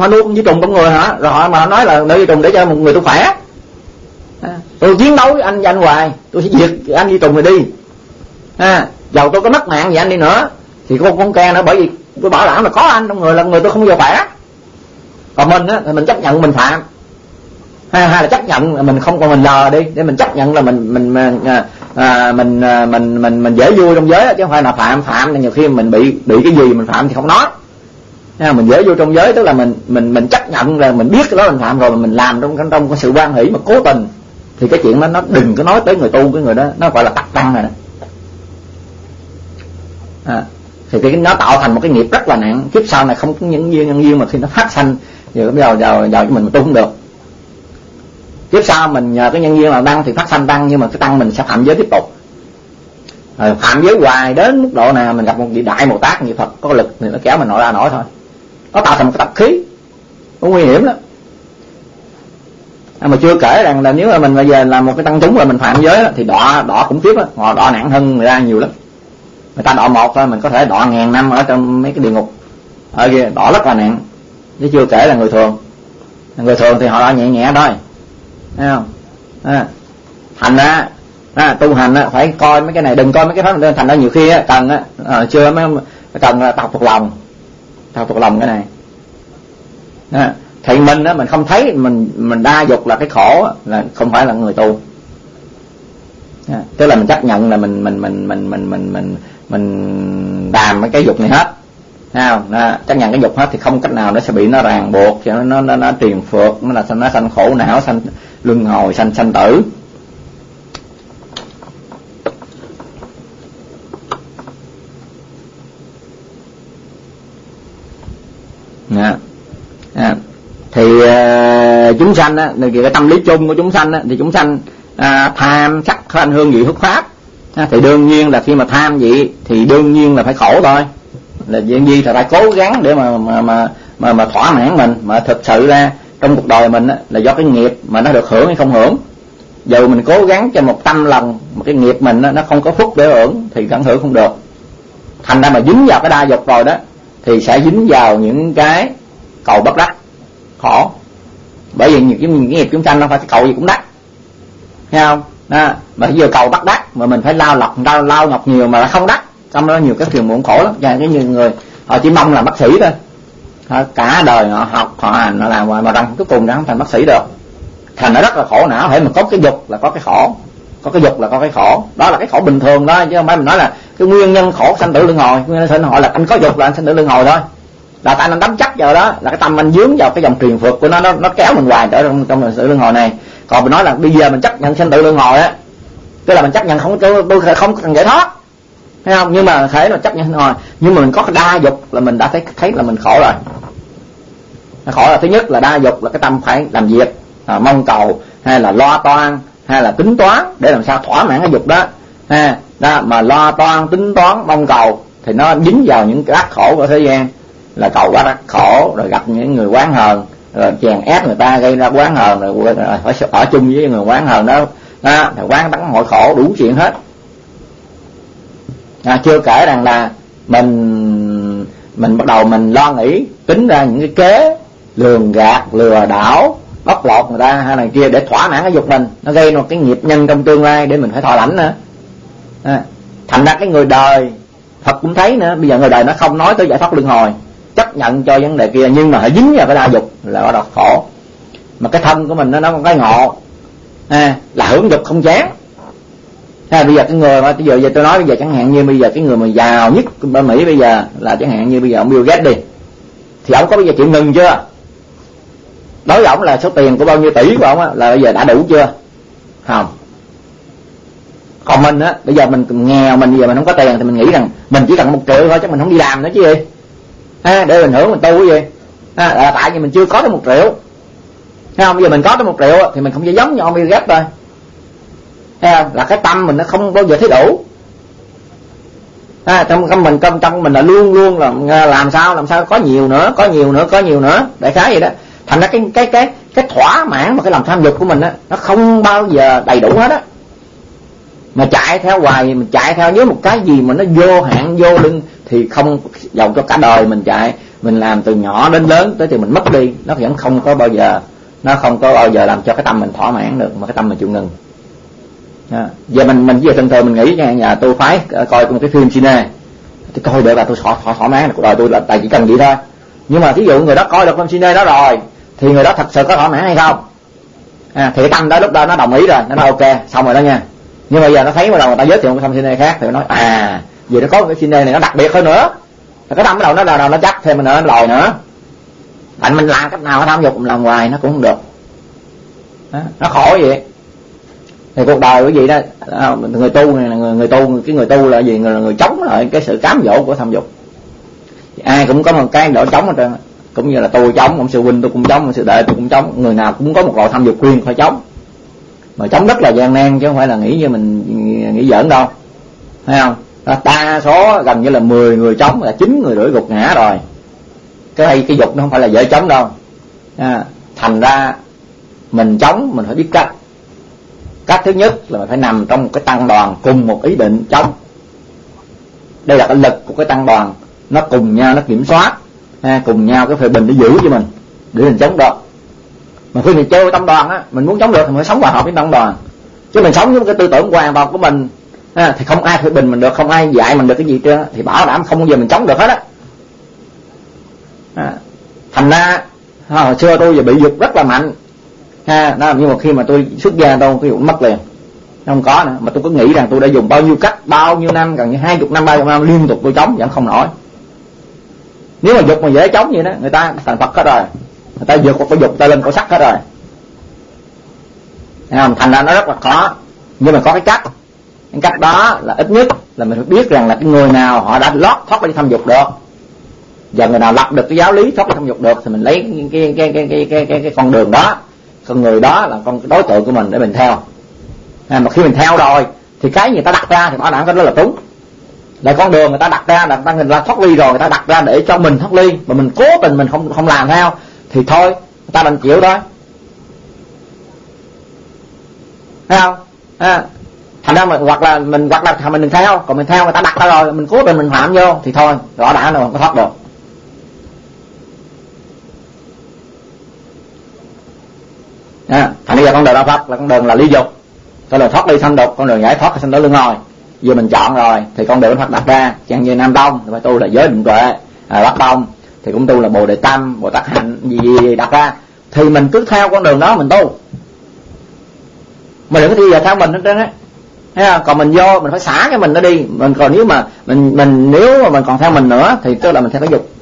họ nuôi con vi trùng trong người hả? Rồi họ mà nói là nuôi vi trùng để cho một người tôi khỏe. Tôi chiến đấu với anh hoài, tôi sẽ diệt anh vi trùng này đi. Dầu tôi có mất mạng gì anh đi nữa thì con ke nữa, bởi vì tôi bảo đảm là có anh trong người là người tôi không bao giờ khỏe. Còn mình á thì mình chấp nhận mình phạm, hay là chấp nhận là mình không, còn mình lờ đi để mình chấp nhận là mình dễ vui trong giới, chứ không phải là phạm là nhiều khi mình bị cái gì mình phạm thì không nói. Mình dễ vui trong giới tức là mình chấp nhận là mình biết cái đó mình phạm rồi, mà mình làm trong cái sự hoan hỷ mà cố tình, thì cái chuyện đó nó đừng có nói tới người tu, cái người đó nó gọi là tặc tăng rồi đó. Thì nó tạo thành một cái nghiệp rất là nặng, kiếp sau này không có những nhân duyên mà khi nó phát sanh giờ vào cho mình tu không được. Kiếp sau mình nhờ cái nhân duyên là tăng thì phát sanh tăng, nhưng mà cái tăng mình sẽ phạm giới tiếp tục. Phạm giới hoài đến mức độ nào mình gặp một vị đại Bồ Tát như Phật có lực thì nó kéo mình ra nổi thôi. Nó tạo thành một cái tập khí, nó nguy hiểm lắm. Mà chưa kể rằng là nếu mà mình bây giờ làm một cái tăng chúng là mình phạm giới đó, thì đọa khủng khiếp á, họ đọa nặng hơn người ta nhiều lắm. Người ta đọa một thôi mình có thể đọa 1000 năm ở trong mấy cái địa ngục ở kia, đọa rất là nặng, chứ chưa kể là người thường thì họ đọa nhẹ nhẹ thôi, thấy không? Thành ra tu hành phải coi mấy cái này, đừng coi mấy cái pháp lên. Thành ra nhiều khi cần chưa mới cần tập thuộc lòng cái này. Thì mình không thấy mình đa dục là cái khổ, là không phải là người tu. Tức là mình chấp nhận là mình đàm mấy cái dục này hết, thấy không? Chấp nhận cái dục hết thì không cách nào nó sẽ bị nó ràng buộc, cho nó triền phượt, nó sanh khổ não, sanh luân hồi, sanh tử. Thì chúng sanh á, cái tâm lý chung của chúng sanh á, thì chúng sanh tham sắc thanh hương vị hút pháp, thì đương nhiên là khi mà tham vậy thì đương nhiên là phải khổ thôi. Là chuyện gì thì phải cố gắng để mà thỏa mãn mình, mà thực sự ra trong cuộc đời mình á, là do cái nghiệp mà nó được hưởng hay không hưởng. Dù mình cố gắng cho một tâm lòng, một cái nghiệp mình á, nó không có phúc để hưởng thì vẫn hưởng không được. Thành ra mà dính vào cái đa dục rồi đó thì sẽ dính vào những cái cầu bất đắc, khổ. Bởi vì những cái nghiệp chúng sanh nó phải cái cầu gì cũng đắc, thấy không? Mà giờ cầu bắt đắc mà mình phải lao ngọc nhiều mà không đắc, trong đó nhiều cái phiền muộn khổ lắm. Và cái nhiều người họ chỉ mong làm bác sĩ thôi, cả đời họ học họ hành họ làm mà rằng cuối cùng nó không thành bác sĩ được, thành nó rất là khổ não. Hễ mà có cái dục là có cái khổ, có cái dục là có cái khổ. Đó là cái khổ bình thường đó, chứ không phải mình nói là cái nguyên nhân khổ sanh tử luân hồi. Nguyên nhân sanh tử luân hồi là anh có dục là anh sanh tử luân hồi thôi, là tại anh đắm chấp vào đó, là cái tâm anh dướng vào cái dòng truyền phượt của nó kéo mình hoài trở trong sự luân hồi này. Còn mình nói là bây giờ mình chấp nhận sanh tử luân hồi á, tức là mình chấp nhận tôi không cần giải thoát, thấy không? Nhưng mà thể là chấp nhận rồi, nhưng mà mình có cái đa dục là mình đã thấy là mình khổ rồi. Khổ là thứ nhất là đa dục, là cái tâm phải làm việc, mong cầu hay là lo toan hay là tính toán để làm sao thỏa mãn cái dục đó. Đó mà lo toan tính toán mong cầu thì nó dính vào những cái ác khổ của thế gian, là cầu quá ác khổ, rồi gặp những người oán hờn, rồi chèn ép người ta gây ra oán hờn, rồi phải ở chung với người oán hờn đó, thì oán tấn mọi khổ đủ chuyện hết. Chưa kể rằng là mình bắt đầu mình lo nghĩ tính ra những cái kế lường gạt, lừa đảo, bóc lột người ta hay này kia để thỏa mãn cái dục mình, nó gây một cái nghiệp nhân trong tương lai để mình phải thọ lãnh nữa. Thành ra cái người đời Phật cũng thấy nữa, bây giờ người đời nó không nói tới giải thoát luân hồi, chấp nhận cho vấn đề kia, nhưng mà hãy dính vào cái đa dục là bắt đầu khổ. Mà cái thân của mình nó có cái ngộ là hưởng dục không chán. Bây giờ cái người mà bây giờ tôi nói bây giờ chẳng hạn như bây giờ cái người mà giàu nhất bên Mỹ bây giờ là chẳng hạn như bây giờ ông Bill Gates đi, thì ông có bây giờ chịu ngừng chưa? Đối với ông là số tiền của bao nhiêu tỷ của ông á là bây giờ đã đủ chưa? Không. Còn mình á, bây giờ mình nghèo, mình bây giờ mình không có tiền thì mình nghĩ rằng mình chỉ cần 1 triệu thôi, chứ mình không đi làm nữa chứ gì. Để mình hưởng mình tu cái gì. Là tại vì mình chưa có tới 1 triệu. Thấy không? Bây giờ mình có tới 1 triệu thì mình không chỉ giống như ông Bill Gates thôi. Thấy không? Là cái tâm mình nó không bao giờ thấy đủ. Trong mình là luôn luôn là làm sao có nhiều nữa, đại khái vậy đó. Thành ra cái thỏa mãn và cái lòng tham dục của mình á, nó không bao giờ đầy đủ hết á. Mà chạy theo hoài, mình chạy theo với một cái gì mà nó vô hạn vô lưng thì không, dầu cho cả đời mình chạy mình làm từ nhỏ đến lớn tới thì mình mất đi, nó vẫn không có bao giờ làm cho cái tâm mình thỏa mãn được, mà cái tâm mình chịu ngừng. Giờ mình giờ thường thường mình nghĩ nhà tôi phái coi một cái phim cine, thì coi để bà tôi thỏa mãn cuộc đời tôi là tại chỉ cần vậy thôi. Nhưng mà ví dụ người đó coi được phim cine đó rồi thì người đó thật sự có thỏa mãn hay không? Thì cái tâm đó lúc đó nó đồng ý rồi, nó nói ok xong rồi đó nha. Nhưng mà giờ nó thấy bắt đầu người ta giới thiệu một cái phim cine khác thì nó nói vì nó có một cái cine này nó đặc biệt hơn nữa, cái tâm bắt đầu nó chắc thêm mình nữa, nó lòi nữa. Thành mình làm cách nào nó tham dục mình làm hoài nó cũng không được, nó khổ vậy. Thì cuộc đời cái gì đó, người tu này là người tu là gì, người chống lại cái sự cám dỗ của tham dục. Ai cũng có một cái độ chống hết trơn, cũng như là tôi chống, ông sư huynh tôi cũng chống, ông sư đệ tôi cũng chống, người nào cũng có một loại tham dục riêng phải chống, mà chống rất là gian nan chứ không phải là nghĩ như mình nghĩ giỡn đâu, thấy không? Đa số gần như là 10 người chống là 9 người rưỡi gục ngã rồi. Cái dục nó không phải là dễ chống đâu. Thành ra mình chống mình phải biết cách. Cách thứ nhất là mình phải nằm trong một cái tăng đoàn cùng một ý định chống. Đây là cái lực của cái tăng đoàn, nó cùng nhau nó kiểm soát, cùng nhau cái phê bình để giữ cho mình, để mình chống được. Mà khi mình chơi tăng đoàn á, mình muốn chống được thì mình phải sống hòa hợp với tăng đoàn. Chứ mình sống với cái tư tưởng hoàn toàn của mình thì không ai phê bình mình được, không ai dạy mình được cái gì trơn, thì bảo đảm không bao giờ mình chống được hết á. Thành ra hồi xưa tôi giờ bị dục rất là mạnh, nhưng mà khi mà tôi xuất gia tôi cái dục mất liền, nó không có nữa. Mà tôi cứ nghĩ rằng tôi đã dùng bao nhiêu cách, bao nhiêu năm, gần như 20 năm 30 năm liên tục tôi chống vẫn không nổi. Nếu mà dục mà dễ chống vậy đó, người ta thành Phật hết rồi, người ta vượt qua dục ta lên cõi sắc hết rồi. Thành ra nó rất là khó. Nhưng mà có cái cách đó là ít nhất là mình phải biết rằng là cái người nào họ đã lót thoát đi tham dục được, và người nào lập được cái giáo lý thoát đi tham dục được, thì mình lấy cái con đường đó, con người đó là con đối tượng của mình để mình theo. Mà khi mình theo rồi thì cái người ta đặt ra thì bảo đảm cái đó là đúng. Là con đường người ta đặt ra, người ta thoát ly rồi, người ta đặt ra để cho mình thoát ly, mà mình cố tình mình không làm theo thì thôi, người ta đành chịu thôi, thấy không? Thành ra hoặc là mình đừng theo, còn mình theo người ta đặt ra rồi, mình cố tình mình phạm vô thì thôi, rõ đã rồi, không có thoát được. Thành bây giờ con đường đạo Phật là con đường là ly dục, con đường thoát ly sanh dục, con đường giải thoát sanh tử luân hồi. Giờ mình chọn rồi thì con đường Phật đặt ra, chẳng như Nam Tông thì phải tu là giới định tuệ, Bắc Tông thì cũng tu là Bồ Đề Tâm, Bồ Tát Hạnh gì đặt ra, thì mình cứ theo con đường đó mình tu, mình đừng có thi giờ theo mình hết trơn á. Thấy không? Còn mình vô mình phải xả cái mình nó đi, mình còn nếu mà mình còn theo mình nữa thì tức là mình theo cái dục.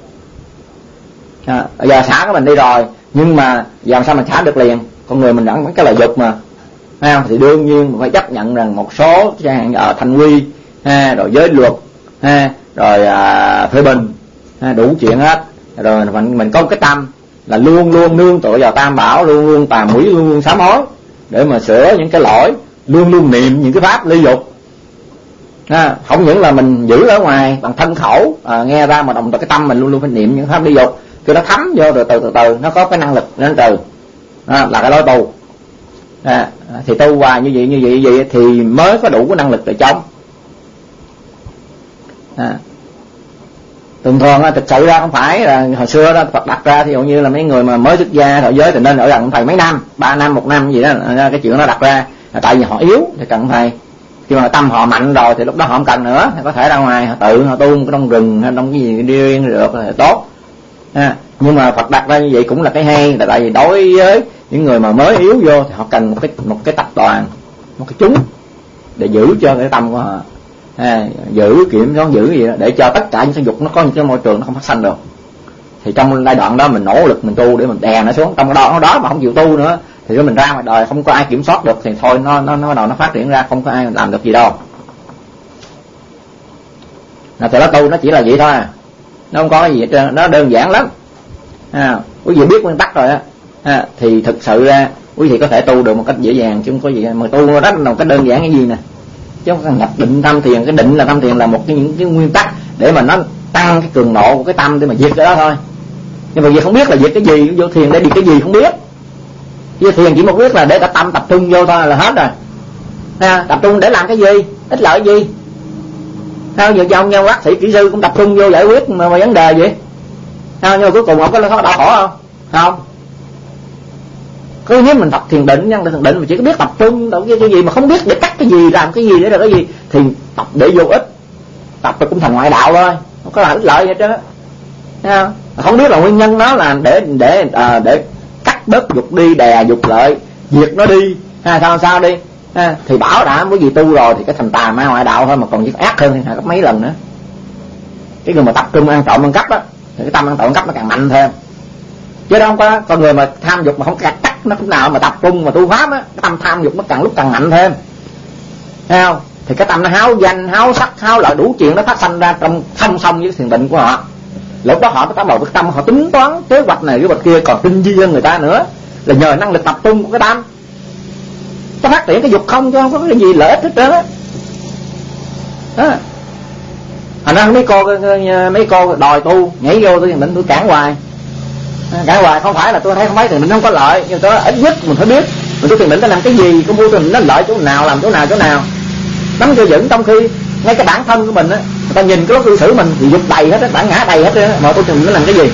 Giờ xả cái mình đi rồi, nhưng mà giờ làm sao mình xả được liền? Con người mình vẫn cái là dục mà, thấy không? Thì đương nhiên mình phải chấp nhận rằng một số chẳng hạn ở thành quy, rồi giới luật, rồi phê bình, đủ chuyện hết. Rồi mình có một cái tâm là luôn luôn nương tựa vào Tam Bảo, luôn luôn tàm quý, luôn luôn sám hối để mà sửa những cái lỗi, luôn luôn niệm những cái pháp ly dục. Không những là mình giữ ở ngoài bằng thân khẩu nghe ra, mà đồng thời cái tâm mình luôn luôn phải niệm những pháp ly dục, cho nó thấm vô rồi từ từ nó có cái năng lực nên từ là cái lối tu. Thì tu hoài như vậy thì mới có đủ cái năng lực để chống. Thường thường thực sự ra không phải là hồi xưa đó Phật đặt ra, thì dụ như là mấy người mà mới xuất gia thọ giới thì nên ở gần thầy mấy năm, 3 năm 1 năm gì đó, cái chuyện nó đặt ra tại vì họ yếu thì cần thầy. Khi mà tâm họ mạnh rồi thì lúc đó họ không cần nữa, có thể ra ngoài họ tự họ tu trong rừng hay trong cái gì riêng được là tốt. Nhưng mà Phật đặt ra như vậy cũng là cái hay, là tại vì đối với những người mà mới yếu vô thì họ cần một cái tập đoàn, một cái chúng để giữ cho cái tâm của họ, giữ kiểm soát giữ gì đó, để cho tất cả những cái dục nó có những cái môi trường nó không phát sinh được. Thì trong giai đoạn đó mình nỗ lực mình tu để mình đè nó xuống, trong đó mà không chịu tu nữa thì mình ra ngoài đời không có ai kiểm soát được, thì thôi nó bắt đầu nó phát triển ra, không có ai làm được gì đâu. Là từ đó tu nó chỉ là vậy thôi, nó không có cái gì hết trơn, nó đơn giản lắm. Quý vị biết nguyên tắc rồi á, thì thực sự ra quý vị có thể tu được một cách dễ dàng, chứ không có gì mà tu rất là một cách đơn giản cái gì nè, chứ không cần nhập định tham thiền. Cái định là tham thiền là một những cái nguyên tắc để mà nó tăng cái cường độ của cái tâm để mà diệt cái đó thôi. Nhưng mà vì không biết là diệt cái gì, vô thiền để đi cái gì không biết. Vô thiền chỉ một biết là để cả tâm tập trung vô thôi là hết rồi. Tập trung để làm cái gì, ích lợi gì? Sao giờ cho ông nhau bác sĩ kỹ sư cũng tập trung vô giải quyết mà vấn đề vậy? Nhưng mà cuối cùng ông có đau khổ không? Không. Cứ nếu mình tập thiền định, nhân thiền định mà chỉ có biết tập trung đâu cái gì mà không biết để cắt cái gì, làm cái gì để rồi cái gì, thì tập để vô ích, tập rồi cũng thành ngoại đạo thôi, không có làm ích lợi gì hết trơn. Không biết là nguyên nhân nó là để cắt bớt dục đi, đè dục lợi, diệt nó đi, sao đi, thì bảo đảm với gì tu rồi thì cái thành tà ma ngoại đạo thôi, mà còn ác hơn thì gấp mấy lần nữa. Cái người mà tập trung ăn trộm ăn cắp á, thì cái tâm ăn trộm ăn cắp nó càng mạnh thêm. Chứ đâu không có con người mà tham dục mà không cắt nó lúc nào mà tập trung mà tu pháp á, cái tâm tham dục nó càng lúc càng mạnh thêm, thấy không? Thì cái tâm nó háo danh, háo sắc, háo lợi đủ chuyện nó phát sanh ra trong song song với thiền định của họ. Lúc đó họ bắt đầu cái tâm họ tính toán kế hoạch này kế hoạch kia còn tinh vi hơn người ta nữa, là nhờ năng lực tập trung của cái tâm. Nó phát triển cái dục không chứ không có cái gì lợi ích hết trơn á. Thành ra mấy cô đòi tu nhảy vô tôi thiền định tôi cản hoài không phải là tôi thấy không phải thiền định không có lợi, nhưng tôi ít nhất mình phải biết mình tu thiền định nó làm cái gì, có mua thiền định nó lợi chỗ nào, làm chỗ nào nắm cho vững. Trong khi ngay cái bản thân của mình á, người ta nhìn cái lối cư xử mình thì dục đầy hết á, bản ngã đầy hết á, mà tu thiền định nó làm cái gì?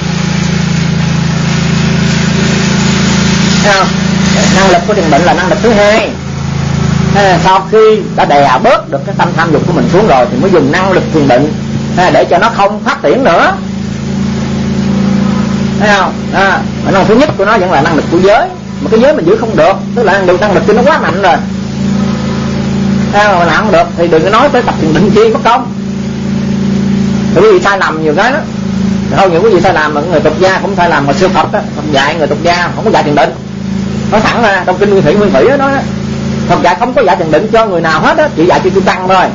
Thấy không? Năng lực của thiền định là năng lực thứ hai. Sau khi đã đè bớt được cái tâm tham dục của mình xuống rồi thì mới dùng năng lực thiền định để cho nó không phát triển nữa. Thấy không? Mà năng lực thứ nhất của nó vẫn là năng lực của giới, mà cái giới mình giữ không được, tức là năng lực kia nó quá mạnh rồi. Mà làm không được thì đừng có nói tới tập thiền định chi mất công. Thì quý vị sai lầm nhiều cái đó. Không những quý vị sai lầm mà người tục gia cũng sai lầm, mà siêu Phật đó, Phật dạy người tục gia không có dạy thiền định. Nói thẳng ra trong kinh Nguyên Thủy đó nói đó, Phật dạy không có dạy thiền định cho người nào hết á, chỉ dạy cho chư tăng thôi.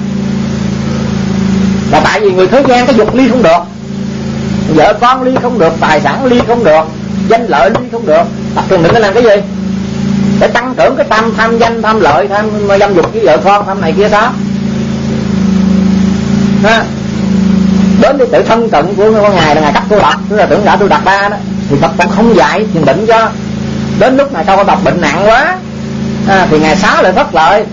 Là tại vì người thế gian cái dục ly không được, vợ con ly không được, tài sản ly không được, danh lợi ly không được. Tập thiền định nó làm cái gì? Để tăng trưởng cái tâm tham danh, tham lợi, tham dâm dục với vợ con, tham này kia sao? Đến cái tự thân cận của con ngài là ngài cấp tu độc, tức là tưởng đã tu độc ba đó, thì Phật cũng không dạy thiền định cho. Đến lúc này cao độc bệnh nặng quá, thì ngài xá lại phất lợi,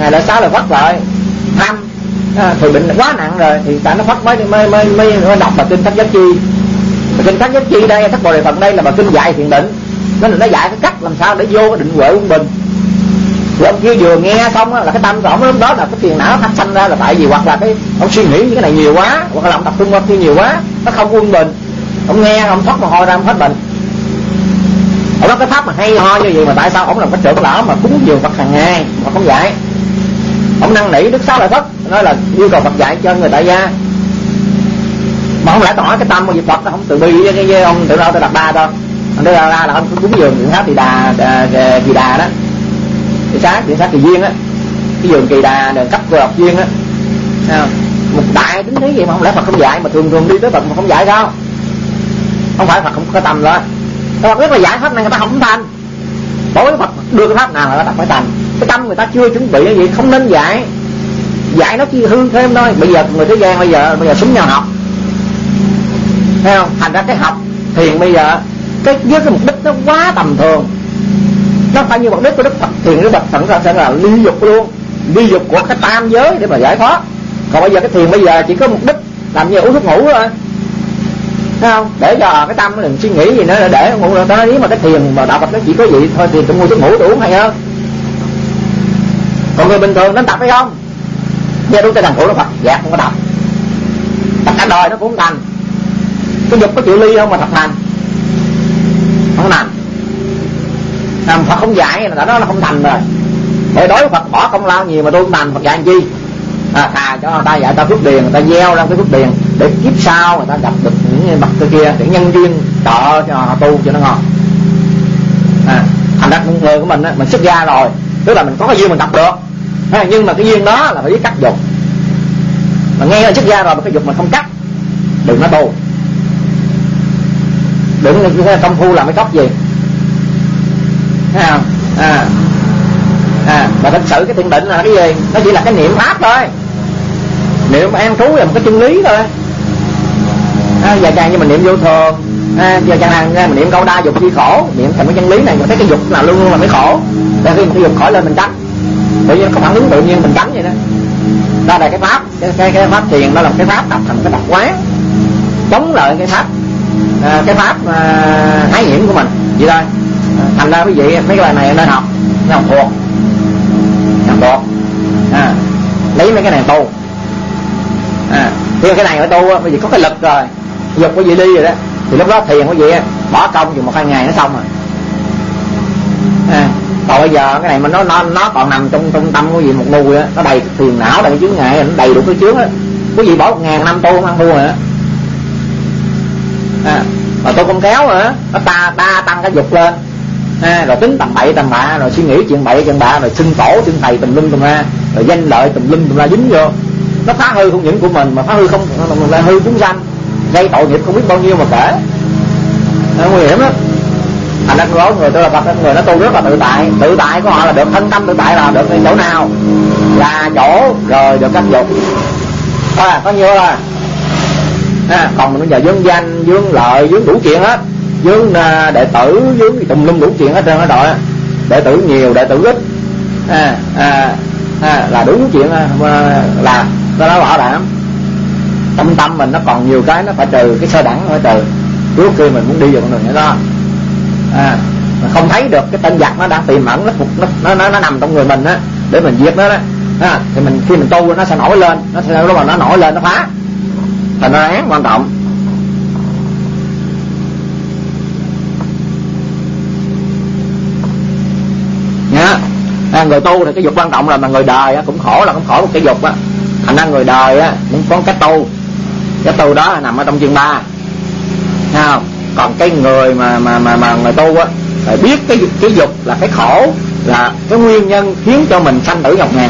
tham thì bệnh quá nặng rồi thì tại nó phất mới đọc bài kinh Thất Giác Chi. Bài kinh Thất Giác Chi đây, Thất Bồ Đề Phần đây là bài kinh dạy thiền định, nên là nó dạy cái cách làm sao để vô cái định huệ quân bình. Thì ông kia vừa nghe xong là cái tâm của ông lúc đó là cái phiền não phát sanh ra, là tại vì hoặc là cái ông suy nghĩ cái này nhiều quá, hoặc là ông tập trung qua kia nhiều quá, nó không quân bình. Ông nghe ông thoát mồ hôi ra ông hết bệnh. Ông nói cái pháp mà hay ho như vậy mà tại sao ông làm cái trưởng lão mà cúng dường Phật hàng ngày mà không dạy? Ông năn nỉ Đức Xá Lợi Phất nói là yêu cầu Phật dạy cho người tại gia, mà không lẽ tỏ cái tâm của Phật nó không từ bi với ông tự đâu tôi đặt ba thôi. Ông đưa ra là ông cúng dường Điện Tháp Kỳ Đà đó, Điện Sát Kỳ Duyên á, cái vườn Kỳ Đà đường cấp của học duyên á, một đại tính thế gì mà không lẽ Phật không dạy, mà thường đi tới Phật mà không dạy sao? Không phải Phật không có tâm đó, Phật biết là giải pháp này người ta không thành. Đối với Phật đưa cái pháp nào là người ta phải thành. Cái tâm người ta chưa chuẩn bị cái gì không nên dạy nó chỉ hư thêm thôi. Bây giờ người thế gian bây giờ súng nhau học, thấy không? Thành ra cái học thiền bây giờ với cái mục đích nó quá tầm thường. Nó phải như mục đích của Đức Phật thiền, Đức Phật sẵn sẽ là ly dục luôn, ly dục của cái tam giới để mà giải thoát. Còn bây giờ cái thiền bây giờ chỉ có mục đích làm như uống thuốc ngủ thôi, thấy không? Để cho cái tâm nó đừng suy nghĩ gì nữa, để ngủ rồi. Nếu mà cái thiền mà đạo Phật nó chỉ có vậy thôi thì tôi mua thuốc ngủ tôi uống hay hơn. Còn người bình thường nên tập hay không? Giờ đúng cái thằng của Đức Phật dạ không có tập cả đời nó cũng không thành. Cái dục có chịu ly không mà thật thành, không thành. Phật không dạy là đó nó không thành rồi. Để đối với Phật bỏ công lao nhiều mà tôi không thành, Phật dạy làm chi? Thà cho người ta dạy ta phước điền, người ta gieo ra cái phước điền để kiếp sau người ta gặp được những bậc kia, để nhân duyên trợ cho họ tu cho nó ngon. Thành ra con người của mình á, mình xuất gia rồi, tức là mình có cái duyên mình tập được, nhưng mà cái duyên đó là phải biết cắt dục. Mà nghe là xuất gia rồi mà cái dục mình không cắt, đừng nói tu, đừng công phu làm cái cốc gì, thấy không? Mà thật sự cái thiền định là cái gì? Nó chỉ là cái niệm pháp thôi, niệm an trú là một cái chân lý thôi. Giờ chẳng như mình niệm vô thường, giờ chẳng hạn mình niệm câu đa dục chi khổ, niệm thành cái chân lý này, mình thấy cái dục là luôn luôn là mới khổ. Để khi cái dục khỏi lên mình tránh, tự nhiên nó không phản ứng tự nhiên mình tránh vậy đó. Đó là cái pháp, cái pháp thiền đó là một cái pháp tập thành cái tập quán, chống lại cái pháp cái pháp ái nhiễm của mình vậy thôi. Thành ra quý vị mấy cái bài này nên học thuộc, lấy mấy cái này tu. Khi cái này ở tu quý vị có cái lực rồi, dục quý vị đi rồi đó, thì lúc đó thiền quý vị bỏ công dùng 1-2 ngày nó xong rồi. Còn bây giờ cái này mà nó còn nằm trong tâm của quý vị một nùi á, nó đầy phiền não, đầy chướng ngại, nó đầy đủ cái chướng á, quý vị bỏ 1000 năm tu không ăn thua rồi á. Mà tôi không kéo rồi á, nó ta tăng cái dục lên, rồi tính tầm bậy tầm bạ, rồi suy nghĩ chuyện bậy chuyện bạ, rồi xưng tổ xưng thầy tùm lum tùm la, rồi danh lợi tùm lum tùm la dính vô, nó phá hư không những của mình mà phá hư không là hư chúng sanh, gây tội nghiệp không biết bao nhiêu mà kể. Nó nguy hiểm lắm. Thành ra có người tôi là Phật, người nó tu rất là tự tại của họ là được thân tâm tự tại, là được chỗ nào là chỗ rồi được các dục có nhiêu là còn mình bây giờ vướng danh vướng lợi vướng đủ chuyện hết, vướng đệ tử vướng tùm lum đủ chuyện hết trơn hết rồi. Đệ tử nhiều đệ tử ít là đủ chuyện là nó bảo đảm tâm mình nó còn nhiều cái nó phải trừ, cái sơ đẳng phải trừ trước khi mình muốn đi vào con đường này đó. Mà không thấy được cái tên giặc nó đang tiềm ẩn, nó nằm trong người mình á, để mình giết nó đó. Thì mình khi mình tu nó sẽ nổi lên, nó sẽ lúc mà nó nổi lên nó phá, thành nó án quan trọng. Nhá, người tu thì cái dục quan trọng rồi, mà người đời cũng khổ một cái dục á. Thành ra người đời á muốn có cái tu đó là nằm ở trong chương 3, thấy không? Còn cái người mà người tu á phải biết cái dục là cái khổ, là cái nguyên nhân khiến cho mình sanh tử nhọc nhằn.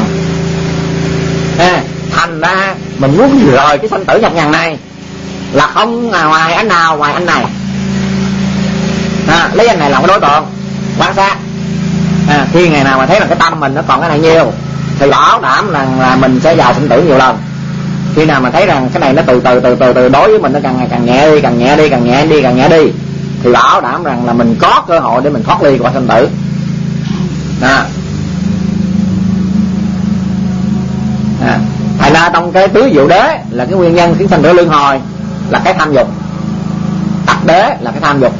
Thành ra mình muốn rời cái sanh tử nhọc nhằn này là không ngoài anh nào ngoài anh này. Lấy anh này làm cái đối tượng quan sát. Khi ngày nào mà thấy là cái tâm mình nó còn cái này nhiều thì bảo đảm là mình sẽ vào sinh tử nhiều lần. Khi nào mà thấy rằng cái này nó từ từ đối với mình nó càng nhẹ đi thì bảo đảm rằng là mình có cơ hội để mình thoát ly khỏi sinh tử. Thành ra trong cái tứ diệu đế là cái nguyên nhân khiến sinh tử luân hồi là cái tham dục, tập đế là cái tham dục.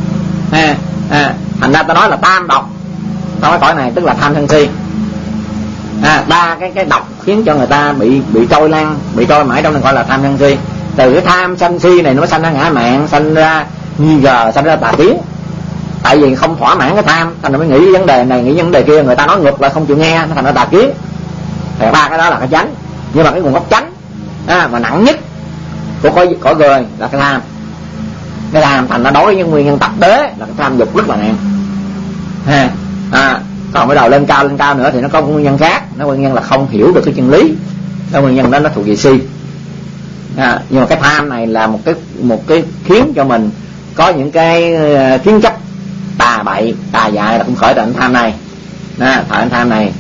Thành ra ta nói là tam độc trong cái cõi này, tức là tham sân si. Ba cái độc khiến cho người ta bị trôi lăn, bị trôi mãi trong này gọi là tham sân si. Từ cái tham sân si này nó sanh ra ngã mạn, sanh ra nghi ngờ, sanh ra tà kiến. Tại vì không thỏa mãn cái tham, thành ra mới nghĩ vấn đề này nghĩ vấn đề kia, người ta nói ngược lại không chịu nghe, nó thành ra tà kiến. Thì ba cái đó là cái chánh. Nhưng mà cái nguồn gốc chánh mà nặng nhất của cõi người là cái tham. Cái tham thành ra đối với những nguyên nhân tập đế là cái tham dục rất là nặng. Còn bắt đầu lên cao nữa thì nó có nguyên nhân khác. Nó nguyên nhân là không hiểu được cái chân lý, cái nguyên nhân đó nó thuộc về si. Nhưng mà cái tham này là một cái khiến cho mình có những cái kiến chấp tà bậy tà dại, là cũng khởi từ tham này. Tham này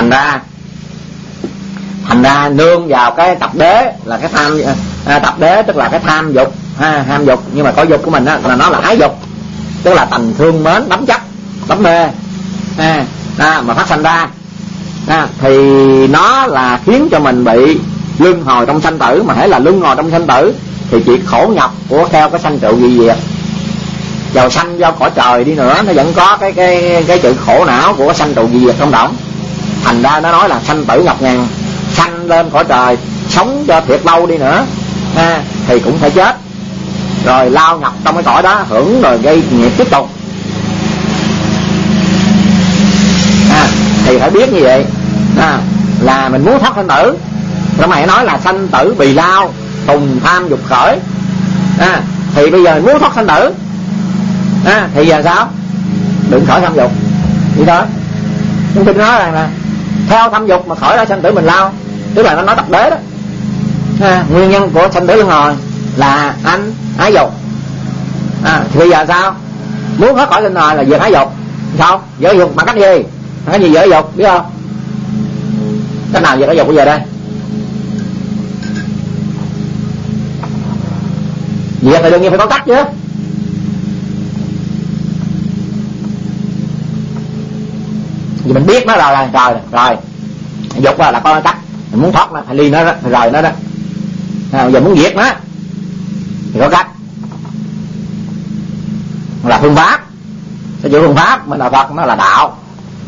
thành ra nương vào cái tập đế là cái tham. Tập đế tức là cái tham dục, ham dục. Nhưng mà có dục của mình là nó là ái dục, tức là tình thương mến, đắm chấp đắm mê mà phát sanh ra, thì nó là khiến cho mình bị luân hồi trong sanh tử. Mà hễ là luân hồi trong sanh tử thì chỉ khổ nhọc của theo cái sanh trụ dị diệt. Giàu sanh do cõi trời đi nữa nó vẫn có cái sự khổ não của sanh trụ dị diệt trong động. Thành ra nó nói là sanh tử nhọc nhằn, sanh lên cõi trời sống cho thiệt lâu đi nữa thì cũng phải chết, rồi lao nhọc trong cái cõi đó hưởng rồi gây nghiệp tiếp tục. Thì phải biết như vậy là mình muốn thoát sanh tử. Rồi mày nói là sanh tử bì lao tùng tham dục khởi. Thì bây giờ muốn thoát sanh tử thì giờ sao? Đừng khởi tham dục vậy thôi. Nhưng tôi nói rằng là theo tham dục mà khởi ra sanh tử mình lao, tức là nó nói tập đế đó. Nguyên nhân của sanh tử luân hồi là anh ái dục. Thì bây giờ sao? Muốn thoát khỏi luân hồi là diệt ái dục. Sao? Diệt ái dục bằng cách gì? Cái gì diệt ái dục biết không? Cách nào diệt ái dục bây giờ đây? Diệt thì đương nhiên phải có cách chứ. Vì mình biết nó rồi dục là có cách. Mình muốn thoát nó phải ly nó đó, phải rời nó đó. Giờ muốn diệt nó thì có cách. là phương pháp. Cái chữ phương pháp mình là Phật, nó là đạo.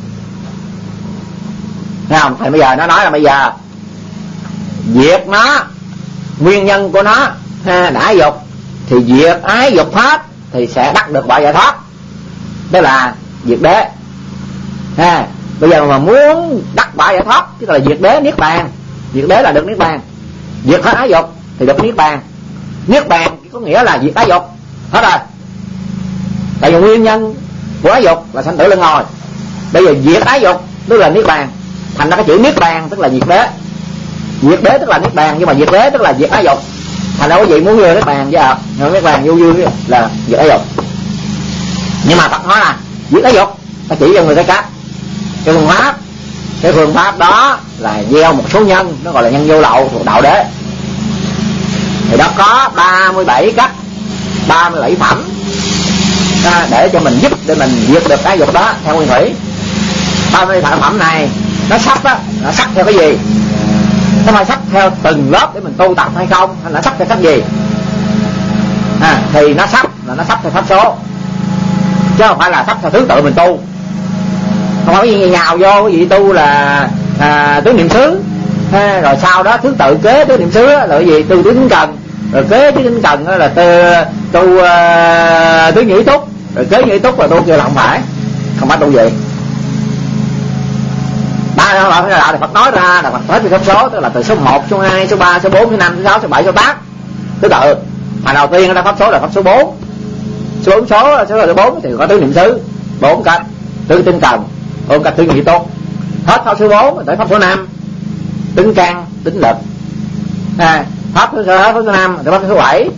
Thấy không? Thì bây giờ nó nói là bây giờ diệt nó, nguyên nhân của nó đã ái dục, thì diệt ái dục hết thì sẽ đắc được quả giải thoát, đó là diệt đế. Bây giờ mà muốn đắc quả giải thoát tức là diệt đế niết bàn. Diệt đế là được niết bàn, diệt hết ái dục thì được niết bàn. Niết bàn có nghĩa là diệt ái dục hết rồi. Tại vì nguyên nhân của ái dục là sanh tử luân hồi. Bây giờ diệt ái dục tức là niết bàn, thành ra cái chữ niết bàn tức là diệt đế. Diệt đế tức là niết bàn, nhưng mà diệt đế tức là diệt ái dục. Thành ra quý vị muốn đưa niết bàn chứ niết bàn vô vui là diệt ái dục. Nhưng mà Phật nói là diệt ái dục, ta chỉ cho người cái cách, cái phương pháp. Cái phương pháp đó là gieo một số nhân, nó gọi là nhân vô lậu thuộc đạo đế. Thì đó có 37 cách, 37 phẩm để cho mình giúp, để mình diệt được cái dục đó theo nguyên thủy. 30 phẩm này nó sắp á, nó sắp theo cái gì? Nó phải sắp theo từng lớp để mình tu tập hay không, hay là sắp theo cách gì? Thì nó sắp là nó sắp theo pháp số, chứ không phải là sắp theo thứ tự mình tu. Không phải gì nhào vô cái gì tu là tứ niệm xứ, rồi sau đó thứ tự kế tứ niệm xứ là cái gì? Tu tứ tinh cần, rồi kế tứ tinh cần là tu tứ nhĩ túc, rồi kế nhĩ túc là tu kia, là không phải tu gì. Ba loại đạo thì Phật nói ra là Phật hết về pháp số, tức là từ số 1, số 2, số 3, số 4, số 5, số 6, số 7, số 8 thứ tự. Mà đầu tiên ra pháp số là pháp số 4. Số 4 số 4 thì có tứ niệm xứ 4 cách, tứ tinh cần 4 cách, tứ nhĩ túc. Hết pháp số 4 tới pháp số 5, tính căn, tính lực. Pháp số 5 tới pháp số 7.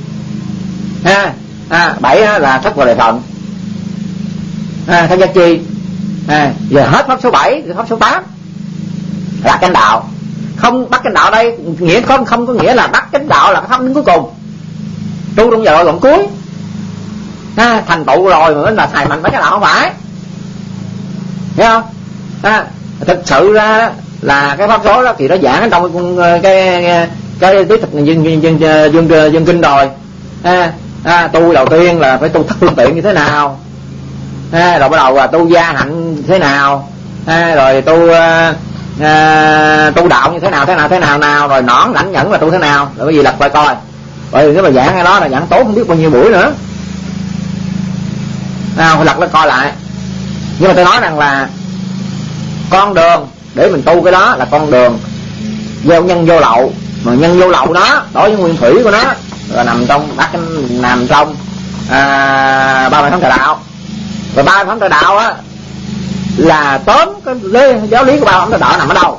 7 là thất và đại phận, thân giác chi. Giờ hết pháp số 7 thì pháp số 8 là chánh đạo. Không bắt chánh đạo đây nghĩa không có nghĩa là bắt chánh đạo là cái pháp đến cuối cùng, tu trong giờ đoạn cuối thành tựu rồi mới là thầy mạnh bắt chánh đạo, không phải. Hiểu không? Thực sự ra là cái pháp số đó thì nó giảng trong cái tiếp tục dân kinh rồi. Tu đầu tiên là phải tu thất phương tiện như thế nào, rồi bắt đầu là tu gia hạnh thế nào, rồi tu đạo như thế nào nào, rồi nõn lãnh nhẫn là tu thế nào, rồi cái gì lật coi. Bởi vì nếu mà giảng cái đó là giảng tốt không biết bao nhiêu buổi nữa, phải lật nó coi lại. Nhưng mà tôi nói rằng là con đường để mình tu cái đó là con đường gieo nhân vô lậu. Mà nhân vô lậu đó đối với nguyên thủy của nó là nằm trong 30 phẩm trời đạo. Và 30 phẩm trời đạo á là tóm cái giáo lý của 30 phẩm trời đạo nằm ở đâu?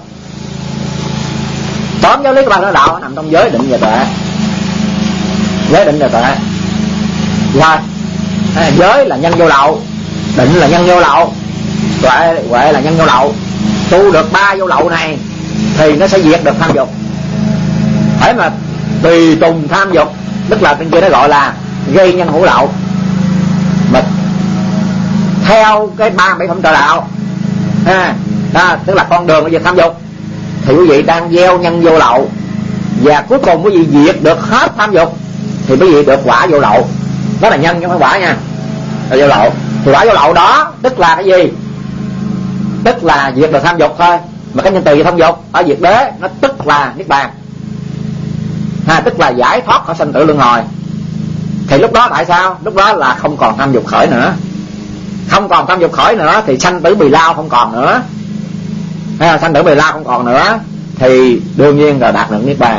Tóm giáo lý của 30 phẩm trời đạo nằm trong giới định và tuệ. Giới định và tuệ. Rồi, giới là nhân vô lậu, định là nhân vô lậu, tuệ là nhân vô lậu. Tu được 3 vô lậu này thì nó sẽ diệt được tham dục. Phải mà tùy tùng tham dục, tức là bên kia nó gọi là gây nhân hữu lậu. Mà theo cái 37 phẩm trời đạo tức là con đường để diệt tham dục, thì quý vị đang gieo nhân vô lậu, và cuối cùng quý vị diệt được hết tham dục thì quý vị được quả vô lậu. Đó là nhân chứ không phải quả nha, là vô lậu. Thì quả vô lậu đó tức là cái gì? Tức là diệt được tham dục thôi. Mà cái nhân từ tham dục ở diệt đế nó tức là niết bàn, tức là giải thoát khỏi sanh tử luân hồi. Thì lúc đó tại sao? Lúc đó là không còn tham dục khởi nữa. Không còn tham dục khởi nữa thì sanh tử bì lao không còn nữa. Sanh tử bì lao không còn nữa thì đương nhiên là đạt được niết bàn.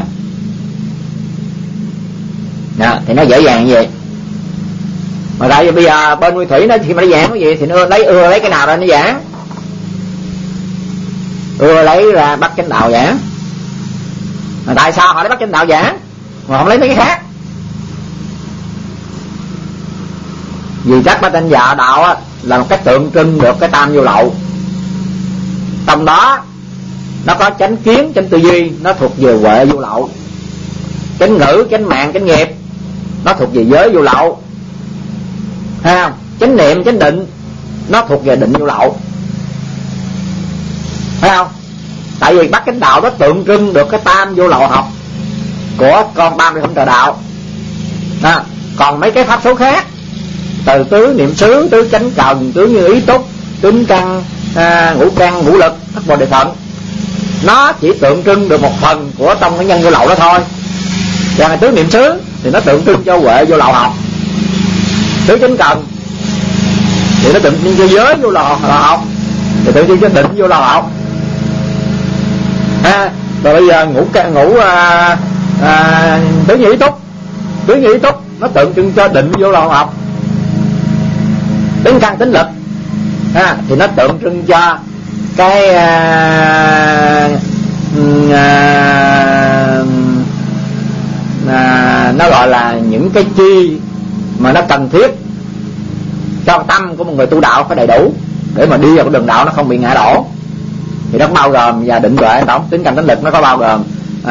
Thì nó dễ dàng như vậy. Mà tại vì bây giờ bên nguyên thủy nó khi mà nó giảng cái gì thì nó lấy cái nào ra nó giảng, lấy ra bắt chánh đạo giảng. Mà tại sao họ lấy bắt chánh đạo giảng mà không lấy mấy cái khác? Vì các bắt chánh đạo á, là một cái tượng trưng được cái tam vô lậu. Trong đó nó có chánh kiến, chánh tư duy, nó thuộc về huệ vô lậu. Chánh ngữ, chánh mạng, chánh nghiệp nó thuộc về giới vô lậu. Chánh niệm, chánh định nó thuộc về định vô lậu. Phải không? Tại vì bắt chánh đạo nó tượng trưng được cái tam vô lậu học của con 30 phẩm trời đạo. Còn mấy cái pháp số khác từ tứ niệm xứ, tứ chánh cần, tứ như ý túc, tứ căn, ngũ căn, ngũ lực, thất bồ đề phận. Nó chỉ tượng trưng được một phần của trong cái nhân vô lậu đó thôi. Và tứ niệm xứ thì nó tượng trưng cho huệ vô lậu học. Tứ chánh cần thì nó tượng trưng cho giới vô lậu học, thì tượng trưng cho định vô lậu học. Rồi bây giờ tứ như ý túc, tứ như ý túc nó tượng trưng cho định vô lậu học. Tính căn tính lực thì nó tượng trưng cho cái nó gọi là những cái chi mà nó cần thiết cho tâm của một người tu đạo phải đầy đủ để mà đi vào cái đường đạo nó không bị ngã đổ. Thì nó bao gồm và định tuệ tổng tính căn tính lực nó có bao gồm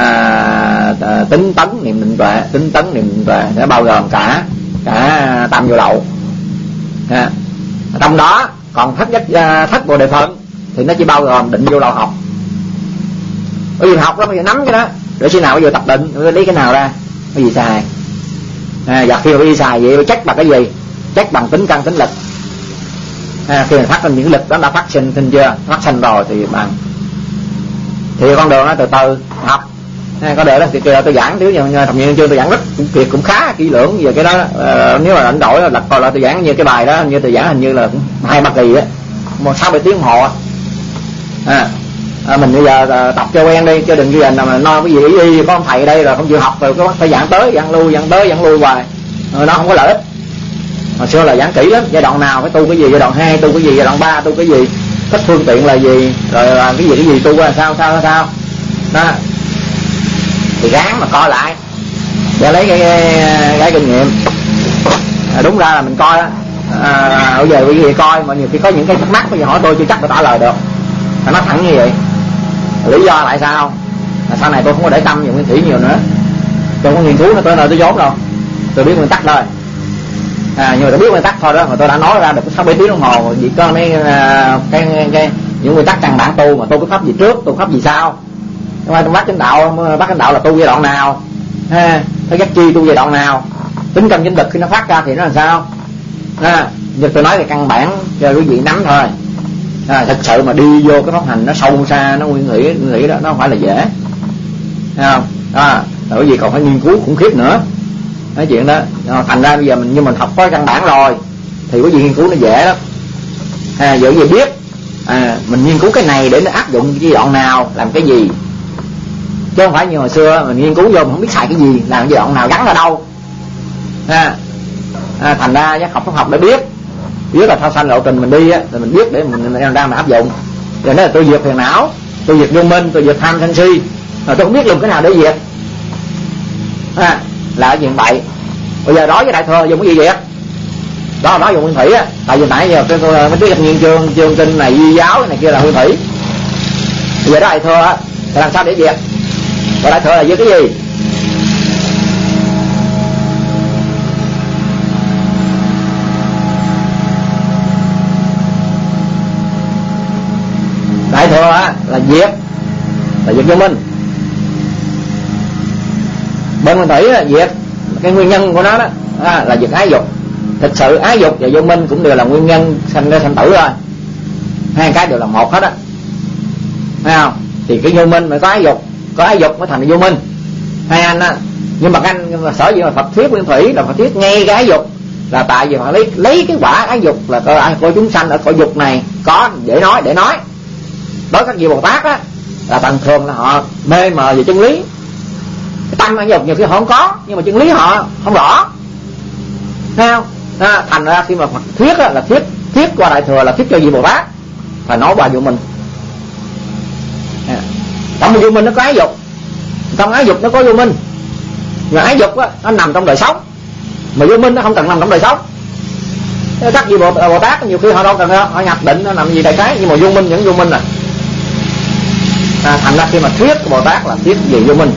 tính tấn niệm định tuệ, tính tấn niệm định tuệ, nó bao gồm cả tam vô lậu. Trong đó còn thất bồ đề phận thì nó chỉ bao gồm định vô lậu học. Bây giờ học đó, bây giờ nắm cái đó để khi nào bây giờ tập định lấy cái nào ra cái gì xài. Và khi mà đi xài vậy check bằng cái gì? Check bằng tính căn tính lực. Khi mà phát sinh những lực đó đã phát sinh chưa? Phát sinh rồi thì bằng. Thì con đường nó từ từ học. Con đường đó thì tôi giảng nếu như thập niên chương tôi giảng rất cũng khá kỹ lưỡng về cái đó. Nếu mà đánh đổi là coi lại tôi giảng như cái bài đó như tôi giảng hình như là 2-3 kỳ á, 6-7 tiếng đồng hồ á. Mình bây giờ tập cho quen đi, chứ đừng như là mà nói cái gì ý có ông thầy đây rồi không chịu học rồi có phải giảng tới giảng lui giảng tới giảng lui hoài, nó không có lợi ích. Hồi xưa là giảng kỹ lắm, giai đoạn nào phải tu cái gì, giai đoạn 2 tu cái gì, giai đoạn 3 tu cái gì, thích phương tiện là gì, rồi cái gì tu ra sao đó. Thì ráng mà coi lại để lấy cái kinh nghiệm. Đúng ra là mình coi á, ở về cái gì coi mà nhiều khi có những cái thắc mắc bây giờ hỏi tôi chưa chắc tôi trả lời được. Nó nói thẳng như vậy. Lý do tại sao? Là sau này tôi không có để tâm vào nguyên thủy nhiều nữa. Tôi không có nghiên cứu nữa, tôi vốn đâu. Tôi biết nguyên tắc thôi. Nhưng mà tôi biết nguyên tắc thôi đó, mà tôi đã nói ra được 6-7 tiếng đồng hồ vì có mấy cái những nguyên tắc căn bản tu mà tôi có pháp gì trước, tôi có pháp gì sau. Trong bát chánh đạo là tu giai đoạn nào? Thấy giác chi tu giai đoạn nào? Tính căn chánh lực khi nó phát ra thì nó làm sao? Nhưng tôi nói về căn bản cho quý vị nắm thôi. Thật sự mà đi vô cái pháp hành nó sâu xa, nó nguyên thủy đó, nó không phải là dễ, thấy không? Bởi vì còn phải nghiên cứu khủng khiếp nữa nói chuyện đó. Thành ra bây giờ mình học có căn bản rồi thì quý vị nghiên cứu nó dễ lắm. Giờ quý vị biết mình nghiên cứu cái này để nó áp dụng giai đoạn nào, làm cái gì, chứ không phải như hồi xưa mình nghiên cứu vô mình không biết xài cái gì, làm giai đoạn nào gắn ở đâu. Thành ra giác học để biết là thao sanh lộ trình mình đi á, thì mình biết để mình ra mà áp dụng. Rồi nói là tôi diệt phiền não, tôi diệt vô minh, tôi diệt tham sân si, rồi tôi không biết dùng cái nào để diệt, là ở chuyện bậy. Bây giờ nói với đại thừa dùng cái gì diệt? Đó nói dùng nguyên thủy á, tại vì nãy giờ tôi mới biết nhiên chương kinh này di giáo cái này kia là nguyên thủy. Bây giờ đó đại thừa á, thì làm sao để diệt? Và đại thừa là diệt cái gì? Đại thừa á là diệt vô minh. Bên nguyên thủy á, diệt cái nguyên nhân của nó đó là diệt ái dục. Thực sự ái dục và vô minh cũng đều là nguyên nhân sanh ra sanh tử thôi, hai cái đều là một hết á, thấy không? Thì cái vô minh mà có ái dục mới thành vô minh, hai anh á. Nhưng mà sở dĩ mà Phật thuyết nguyên thủy là Phật thuyết ngay cái ái dục là tại vì họ lấy cái quả ái dục là coi chúng sanh ở cõi dục này có để nói. Đối với các vị Bồ Tát á là tầng thường là họ mê mờ về chân lý, cái tâm ái dục nhiều khi họ không có, nhưng mà chân lý họ không rõ, thấy không? Thành ra khi mà Phật thuyết á, là thuyết qua đại thừa là thuyết cho vị Bồ Tát phải nói qua vô minh. Trong vô minh nó có ái dục, trong ái dục nó có vô minh. Nhưng ái dục á nó nằm trong đời sống, mà vô minh nó không cần nằm trong đời sống. Các vị Bồ Tát nhiều khi họ đâu cần, họ nhập định nó nằm gì đại khái, nhưng mà vô minh vẫn vô minh. Thành ra khi mà thuyết của Bồ Tát là thuyết về vô minh.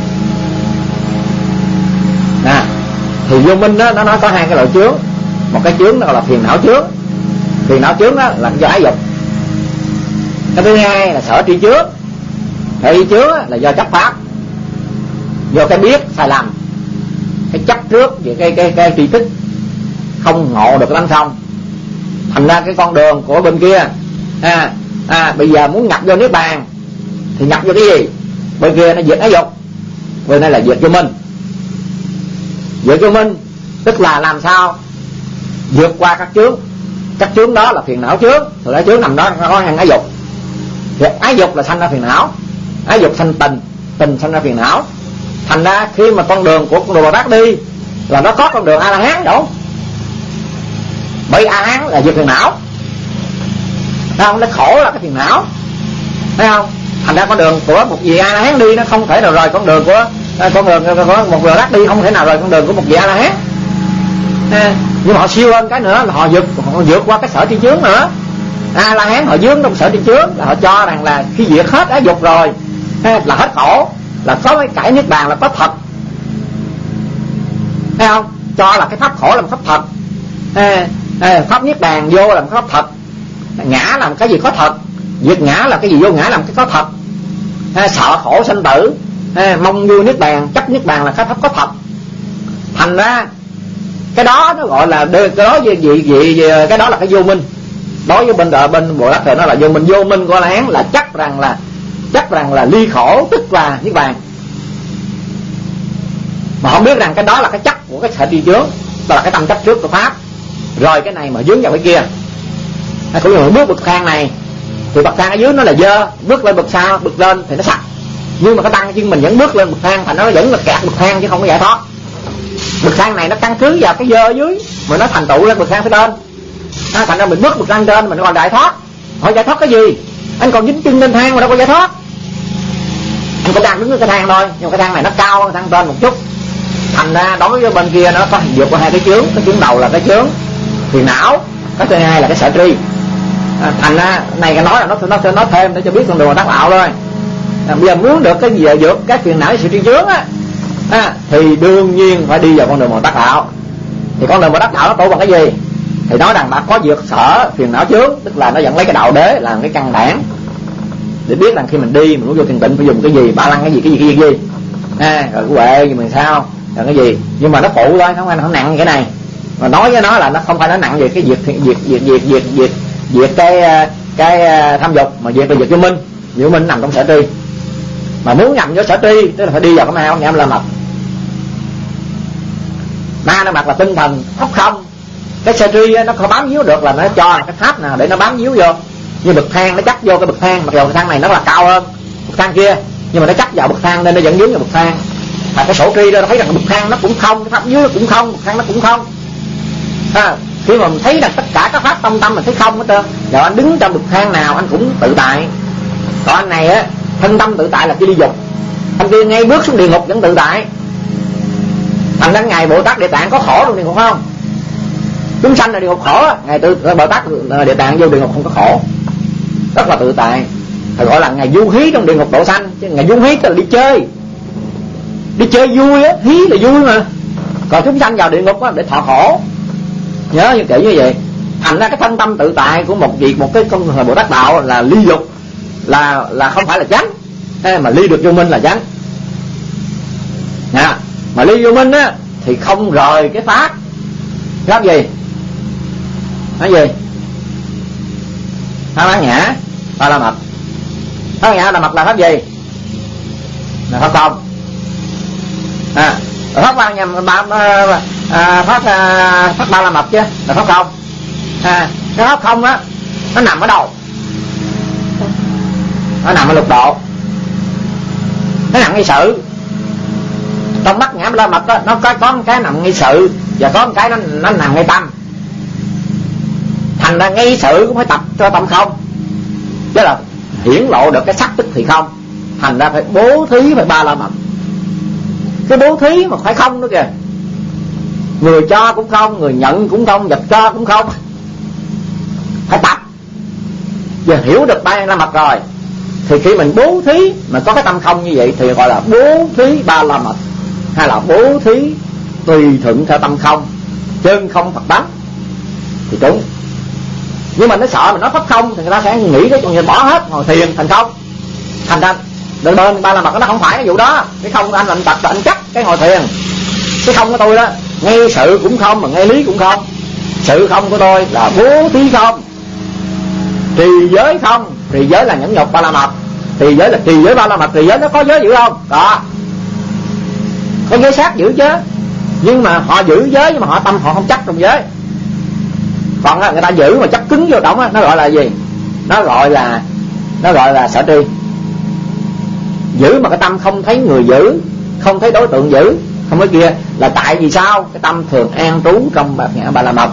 Thì vô minh đó nó có hai cái loại chướng. Một cái chướng đó là phiền não chướng. Phiền não chướng đó là do ái dục. Cái thứ hai là sở tri chướng. Tri chướng là do chấp pháp, do cái biết sai lầm, cái chấp trước về cái tri thức. không ngộ được cái tánh không. Thành ra cái con đường của bên kia bây giờ muốn nhập vô niết bàn thì nhập vô cái gì? Bên kia nó diệt ái dục, bên đây là diệt vô minh. Diệt vô minh tức là làm sao vượt qua các chướng. Các chướng đó là phiền não chướng, rồi cái chướng nằm đó có hàng ái dục. Thì ái dục là sanh ra phiền não, ái dục sanh tình, tình sanh ra phiền não. Thành ra khi mà con đường của con đường Bồ Tát đi là nó có con đường A La Hán đâu. Bởi A Hán là diệt phiền não, thấy không? Nó khổ là cái phiền não, thấy không? Thành ra con đường của một vị A La Hán đi nó không thể nào rời con đường của một Bồ Tát đi, không thể nào rời con đường của một vị A La Hán. Nhưng mà họ siêu hơn cái nữa là họ vượt qua cái sở tri chướng nữa. A La Hán họ vướng trong sở tri chướng, là họ cho rằng là khi diệt hết ái dục rồi là hết khổ, là có cái cải niết bàn là có thật, thấy không? Cho là cái pháp khổ là một pháp thật, pháp niết bàn vô là một pháp thật, ngã là một cái gì có thật, diệt ngã là cái gì vô ngã là một cái có thật, sợ khổ sanh tử, mong vui niết bàn, chấp niết bàn là cái pháp có thật. Thành ra cái đó nó gọi là cái đó cái đó là cái vô minh. Đối với bên Bồ Tát thì nó là vô minh. Vô minh của A La Hán là chắc rằng là ly khổ tức là niết bàn, mà không biết rằng cái đó là cái chắc của cái sở tri chướng, đó là cái tâm chấp trước của pháp. Rồi cái này mà dướng vào cái kia, cũng như bước bậc thang này thì bậc thang ở dưới nó là dơ, bước lên bậc sau bậc lên thì nó sạch. Nhưng mà cái tăng chân mình vẫn bước lên bậc thang, thành nó vẫn là kẹt bậc thang chứ không có giải thoát. Bậc thang này nó căn cứ vào cái dơ ở dưới mà nó thành tựu lên bậc thang phía trên. Thành ra mình bước bậc thang trên mình còn giải thoát. Hỏi giải thoát cái gì? Anh còn dính chân lên thang mà đâu có giải thoát. Anh cũng đang đứng trên cái thang thôi, nhưng cái thang này nó cao hơn thang trên một chút. Thành ra đối với bên kia nó có vượt qua hai cái chướng. Cái chướng đầu là cái chướng phiền não, cái thứ hai là cái sở tri. Thành ra này cái nói là nó sẽ nói thêm để cho biết con đường đắc đạo thôi. Bây giờ muốn được cái gì vượt cái phiền não sự tri chướng thì đương nhiên phải đi vào con đường đắc đạo. Thì con đường đắc đạo nó tu bằng cái gì? Thì nói rằng đã có vượt sở phiền não chướng, tức là nó vẫn lấy cái đạo đế làm cái căn bản để biết rằng khi mình đi mình muốn vô thiền định phải dùng cái gì, ba lăng cái gì rồi cái huệ gì mình sao, rồi cái gì. Nhưng mà nó phụ thôi, không nặng cái này. Mà nói với nó là nó không phải nó nặng về cái diệt cái tham dục, mà diệt là diệt vô minh. Vô minh nằm trong sở tri. Mà muốn nhằm vô sở tri tức là phải đi vào cái ma nhãn la mật. Ma la mật là tinh thần pháp không. Cái sở tri nó không bám víu được là nó cho cái pháp nào để nó bám víu vô. Như bậc thang nó chắc vô cái bậc thang, mặc dù cái thang này nó là cao hơn bậc thang kia, nhưng mà nó chắc vào bậc thang nên nó vẫn vướng vào bậc thang. Cái sổ tri đó nó thấy rằng bậc thang nó cũng không, cái pháp dưới nó cũng không, bậc thang nó cũng không. Khi mà mình thấy rằng tất cả các pháp tâm mình thấy không hết trơn, rồi anh đứng trong bậc thang nào anh cũng tự tại. Còn anh này thân tâm tự tại là cái ly dục, anh kia ngay bước xuống địa ngục vẫn tự tại. Thành ra ngày Bồ Tát Địa Tạng có khổ trong địa ngục không? Chúng sanh là địa ngục khổ, ngày Bồ Tát Địa Tạng vô địa ngục không có khổ, rất là tự tại. Phải gọi là ngày du hí trong địa ngục độ sanh. Chứ ngày du hí tức là đi chơi vui á, hí là vui mà. Còn chúng sanh vào địa ngục để thọ khổ, nhớ như kiểu như vậy. Thành ra cái thân tâm tự tại của một cái con người Bồ Tát đạo là ly dục, là không phải là chánh, mà ly được vô minh là chánh. Mà ly vô minh á thì không rời cái pháp. Pháp gì? Nói gì? Pháp bán nhã, ba la mật. Pháp nhã là mật là pháp gì? Là pháp không. Pháp ba nhầm pháp ba la mật chứ là pháp không. Cái pháp không á nó nằm ở đâu? Nó nằm ở lục độ, nó nằm ngay sự. Trong mắt nhã ba la mật á nó có một cái nằm ngay sự, và có một cái nó nằm ngay tâm. Thành ra ngay sự cũng phải tập cho tâm không, chứ là hiển lộ được cái sắc tức thì không. Thành ra phải bố thí, phải ba la mật. Cái bố thí mà phải không nữa kìa. Người cho cũng không, người nhận cũng không, vật cho cũng không. Phải tập. Giờ hiểu được ba la mật rồi thì khi mình bố thí mà có cái tâm không như vậy thì gọi là bố thí ba la mật, hay là bố thí tùy thuận theo tâm không, chân không Phật tánh thì đúng. Nhưng mà nó sợ mình nói pháp không thì người ta sẽ nghĩ cái chuyện bỏ hết ngồi thiền thành không. Thành ra đơn ba la mật nó không phải cái vụ đó. Cái không anh tập anh chắc cái ngồi thiền. Cái không của tôi đó ngay sự cũng không mà ngay lý cũng không. Sự không của tôi là bố thí không, trì giới không. Trì giới là nhẫn nhục ba la mật, trì giới là trì giới ba la mật. Trì giới nó có giới giữ không? Có giới sát giữ chứ, nhưng mà họ giữ giới nhưng mà họ tâm họ không chắc trong giới. Còn người ta giữ mà chắc cứng vô động á, nó gọi là gì? Nó gọi là sở tri. Giữ mà cái tâm không thấy người giữ, không thấy đối tượng giữ, không có kia, là tại vì sao? Cái tâm thường an trú trong bát nhã ba la mật.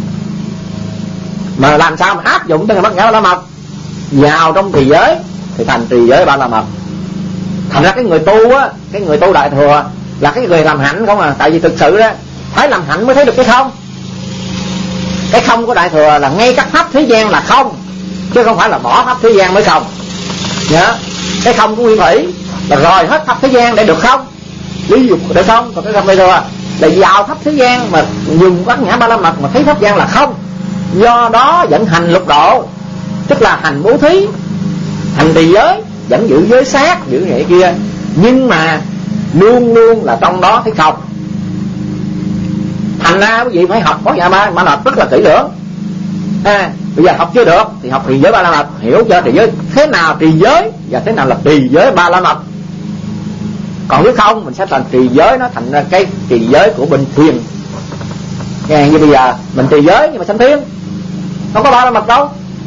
Mà làm sao mà áp dụng tới cái bát nhã ba la mật vào trong trì giới thì thành trì giới ba la mật. Thành ra cái người tu á, cái người tu đại thừa là cái người làm hạnh không à. Tại vì thực sự đó phải làm hạnh mới thấy được cái không. Cái không của đại thừa là ngay các pháp thế gian là không, chứ không phải là bỏ pháp thế gian mới không. Nhớ cái không của nguyên thủy là rồi hết pháp thế gian để được không, lý dục được không. Còn cái không đại thừa là vào pháp thế gian mà dùng bát nhã ba la mật mà thấy pháp gian là không. Do đó dẫn hành lục độ, tức là hành bố thí, hành trì giới, vẫn giữ giới sát, giữ vậy kia, nhưng mà luôn luôn là trong đó thấy không. Thành ra quý vị phải học bát nhã ba la mật rất là kỹ lưỡng. Bây giờ học chưa được thì học trì giới ba la mật, hiểu cho trì giới thế nào trì giới và thế nào là trì giới ba la mật. Còn nếu không mình sẽ thành trì giới, nó thành ra cái trì giới của bên thiền. Như bây giờ mình trì giới nhưng mà sanh thiên, không có ba la mật đâu.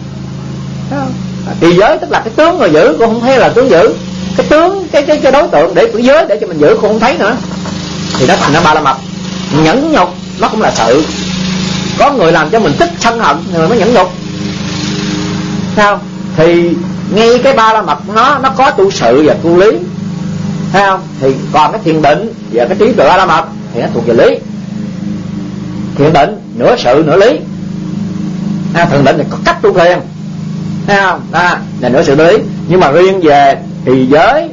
Trì giới tức là cái tướng người giữ cũng không thấy là tướng giữ, cái tướng cái đối tượng để giới để cho mình giữ cũng không thấy nữa, thì nó thành ra ba la mật. Nhẫn nhục nó cũng là sự, có người làm cho mình tức sân hận người mới nhẫn nhục, sao? Thì ngay cái ba la mật nó có tu sự và tu lý, thấy không? Thì còn cái thiền định và cái trí tuệ ba la mật thì nó thuộc về lý. Thiền định nửa sự nửa lý, thiền định thì có cách tu thiền, thấy không? Là nửa sự lý. Nhưng mà riêng về trì giới,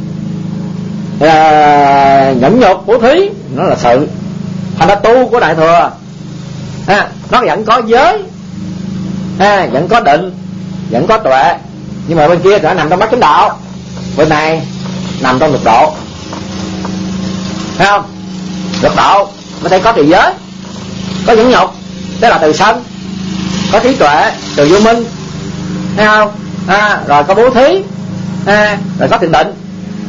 nhẫn nhục, bố thí nó là sự. Thành ra tu của đại thừa nó vẫn có giới, vẫn có định, vẫn có tuệ, nhưng mà bên kia thì nó nằm trong bát chánh đạo, bên này nằm trong lục độ, thấy không? Lục độ mới thấy có trì giới, có nhẫn nhục, đó là từ sân, có trí tuệ, từ vô minh, thấy không? Rồi có bố thí, rồi có thiền định.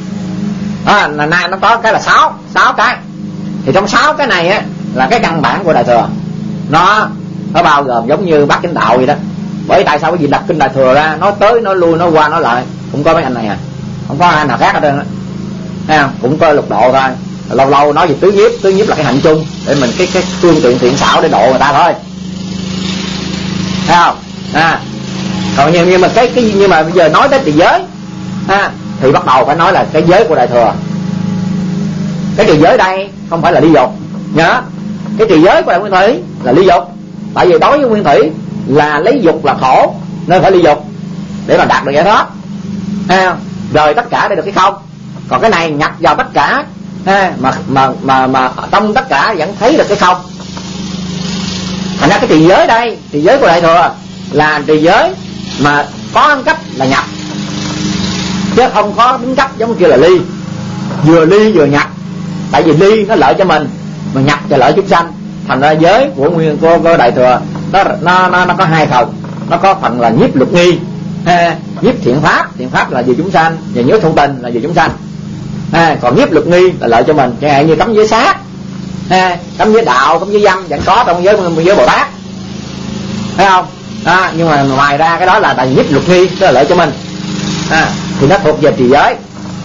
Nó có cái là 6 cái. Thì trong 6 cái này á là cái căn bản của đại thừa. Nó bao gồm giống như bát chánh đạo vậy đó. Bởi tại sao cái gì đặt kinh đại thừa ra, nói tới nói lui nói qua nói lại, cũng có mấy anh này không có anh nào khác ở đây nữa, thấy không? Cũng có lục độ thôi. Lâu lâu nói về tứ nhiếp là cái hạnh chung để mình cái phương tiện thiện xảo để độ người ta thôi, thấy không? Còn nhưng mà nhưng mà bây giờ nói tới trì giới thì bắt đầu phải nói là cái giới của đại thừa. Cái trì giới đây không phải là ly dục nhớ. Cái trì giới của đại nguyên thủy là ly dục. Tại vì đối với nguyên thủy là lấy dục là khổ, nên phải ly dục để mà đạt được giải thoát. Rồi tất cả để được cái không. Còn cái này nhập vào tất cả mà trong tất cả vẫn thấy được cái không. Thành ra cái trì giới đây, trì giới của đại thừa là trì giới mà có cách là nhập, chứ không có tính cách giống kia là ly. Vừa ly vừa nhập. Tại vì ly nó lợi cho mình, mà nhập cho lợi chúng sanh. Thành ra giới của nguyên của đại thừa nó có hai phần. Nó có phần là nhiếp lục nghi, nhiếp thiện pháp là vì chúng sanh, và nhớ thông tình là vì chúng sanh. Còn nhiếp lục nghi là lợi cho mình, chẳng hạn như cấm giới sát, cấm giới đạo, cấm giới dâm vẫn có trong giới Bồ Tát, thấy không? Nhưng mà ngoài ra cái đó là tại nhiếp lục nghi, đó là lợi cho mình, thì nó thuộc về trì giới.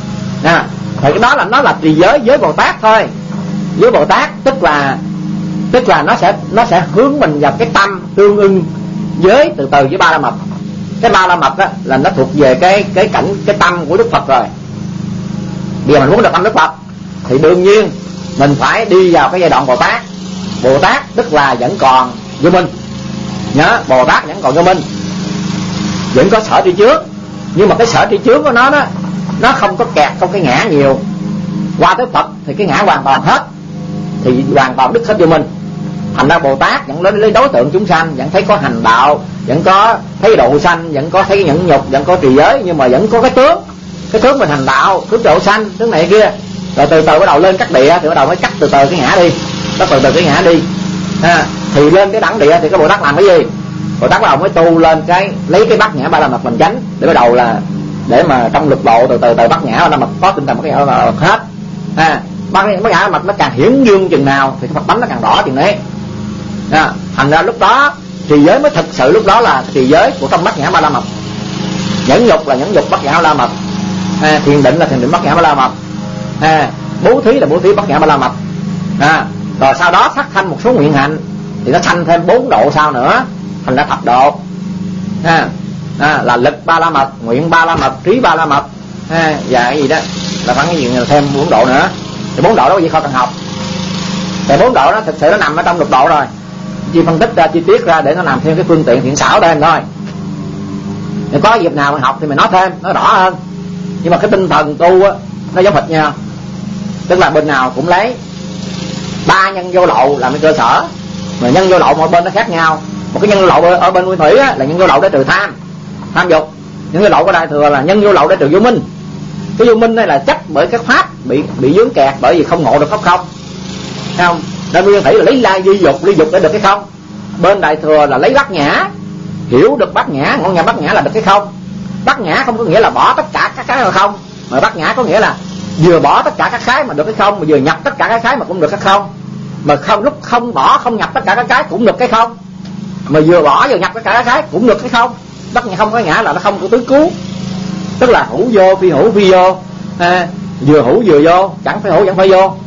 Thì cái đó là nó là trì giới Bồ Tát thôi. Giới Bồ Tát tức là nó sẽ hướng mình vào cái tâm tương ưng với từ với ba la mật. Cái ba la mật đó là nó thuộc về cái cảnh cái tâm của Đức Phật rồi. Bây giờ mình muốn được tâm Đức Phật thì đương nhiên mình phải đi vào cái giai đoạn Bồ Tát. Bồ Tát tức là vẫn còn vô minh. Nhớ, Bồ Tát vẫn còn vô minh, vẫn có sở tri trước, nhưng mà cái sở tri trước của nó đó, nó không có kẹt trong cái ngã nhiều. Qua tới Phật thì cái ngã hoàn toàn hết, thì hoàn toàn đứt hết vô minh. Thành ra Bồ Tát vẫn lấy đối tượng chúng sanh, vẫn thấy có hành đạo, vẫn có thấy độ sanh, vẫn có thấy nhẫn nhục, vẫn có trì giới, nhưng mà vẫn có cái tướng mình hành đạo, tướng độ sanh, tướng này kia. Rồi từ từ bắt đầu lên cắt địa thì bắt đầu mới cắt từ từ cái ngã đi, cắt từ từ cái ngã đi. Thì lên cái đẳng địa thì cái Bồ Tát làm cái gì? Bồ Tát bắt đầu mới tu lên cái lấy cái bát nhã ba la mật làm chánh, để bắt đầu là để mà trong lục độ từ bát nhã ba la mật có tinh thần bát nhã ba la mật hết. Bát nhã ba la mật nó càng hiển dương chừng nào thì Phật tánh nó càng rõ chừng đấy. Thành ra lúc đó trì giới mới thực sự, lúc đó là trì giới của trong bát nhã ba la mật. Nhẫn nhục là nhẫn nhục bát nhã ba la mật, thiền định là thiền định bát nhã ba la mật, bố thí là bố thí bát nhã ba la mật. Rồi sau đó phát thanh một số nguyện hạnh thì nó sanh thêm 4 độ sau nữa, thành ra thập độ. Là lực ba la mật, nguyện ba la mật, trí ba la mật, và cái gì đó là khoảng cái gì thêm 4 độ nữa. Thì 4 độ đó gì không cần học. Thì 4 độ đó thực sự nó nằm ở trong lục độ rồi, chỉ phân tích ra chi tiết ra để nó làm thêm cái phương tiện thiện xảo thêm thôi. Nếu có dịp nào mà học thì mình nói thêm, nói rõ hơn. Nhưng mà cái tinh thần tu á, nó giống hệt nhau. Tức là bên nào cũng lấy 3 nhân vô lậu làm cái cơ sở, mà nhân vô lậu mỗi bên nó khác nhau. Một cái nhân vô lậu ở bên nguyên thủy á, là nhân vô lậu để trừ tham dục. Nhân vô lậu của Đại Thừa là nhân vô lậu để trừ vô minh. Cái vô minh này là chấp bởi các pháp bị vướng kẹt, bởi vì không ngộ được pháp không. Thấy không? Nên nguyên thủy là lấy ly dục để được cái không. Bên Đại Thừa là lấy bát nhã, hiểu được bát nhã, ngọn nhà bát nhã là được cái không. Bát nhã không có nghĩa là bỏ tất cả các cái là không, mà bát nhã có nghĩa là vừa bỏ tất cả các cái mà được cái không, mà vừa nhập tất cả các cái mà cũng được cái không. Mà không, lúc không bỏ không nhập tất cả các cái cũng được cái không, mà vừa bỏ vừa nhập tất cả các cái cũng được cái không. Bát nhã không có nghĩa là nó không có tứ cứu, tức là hữu vô phi hữu phi vô, vừa hữu vừa vô, chẳng phải hữu chẳng phải vô.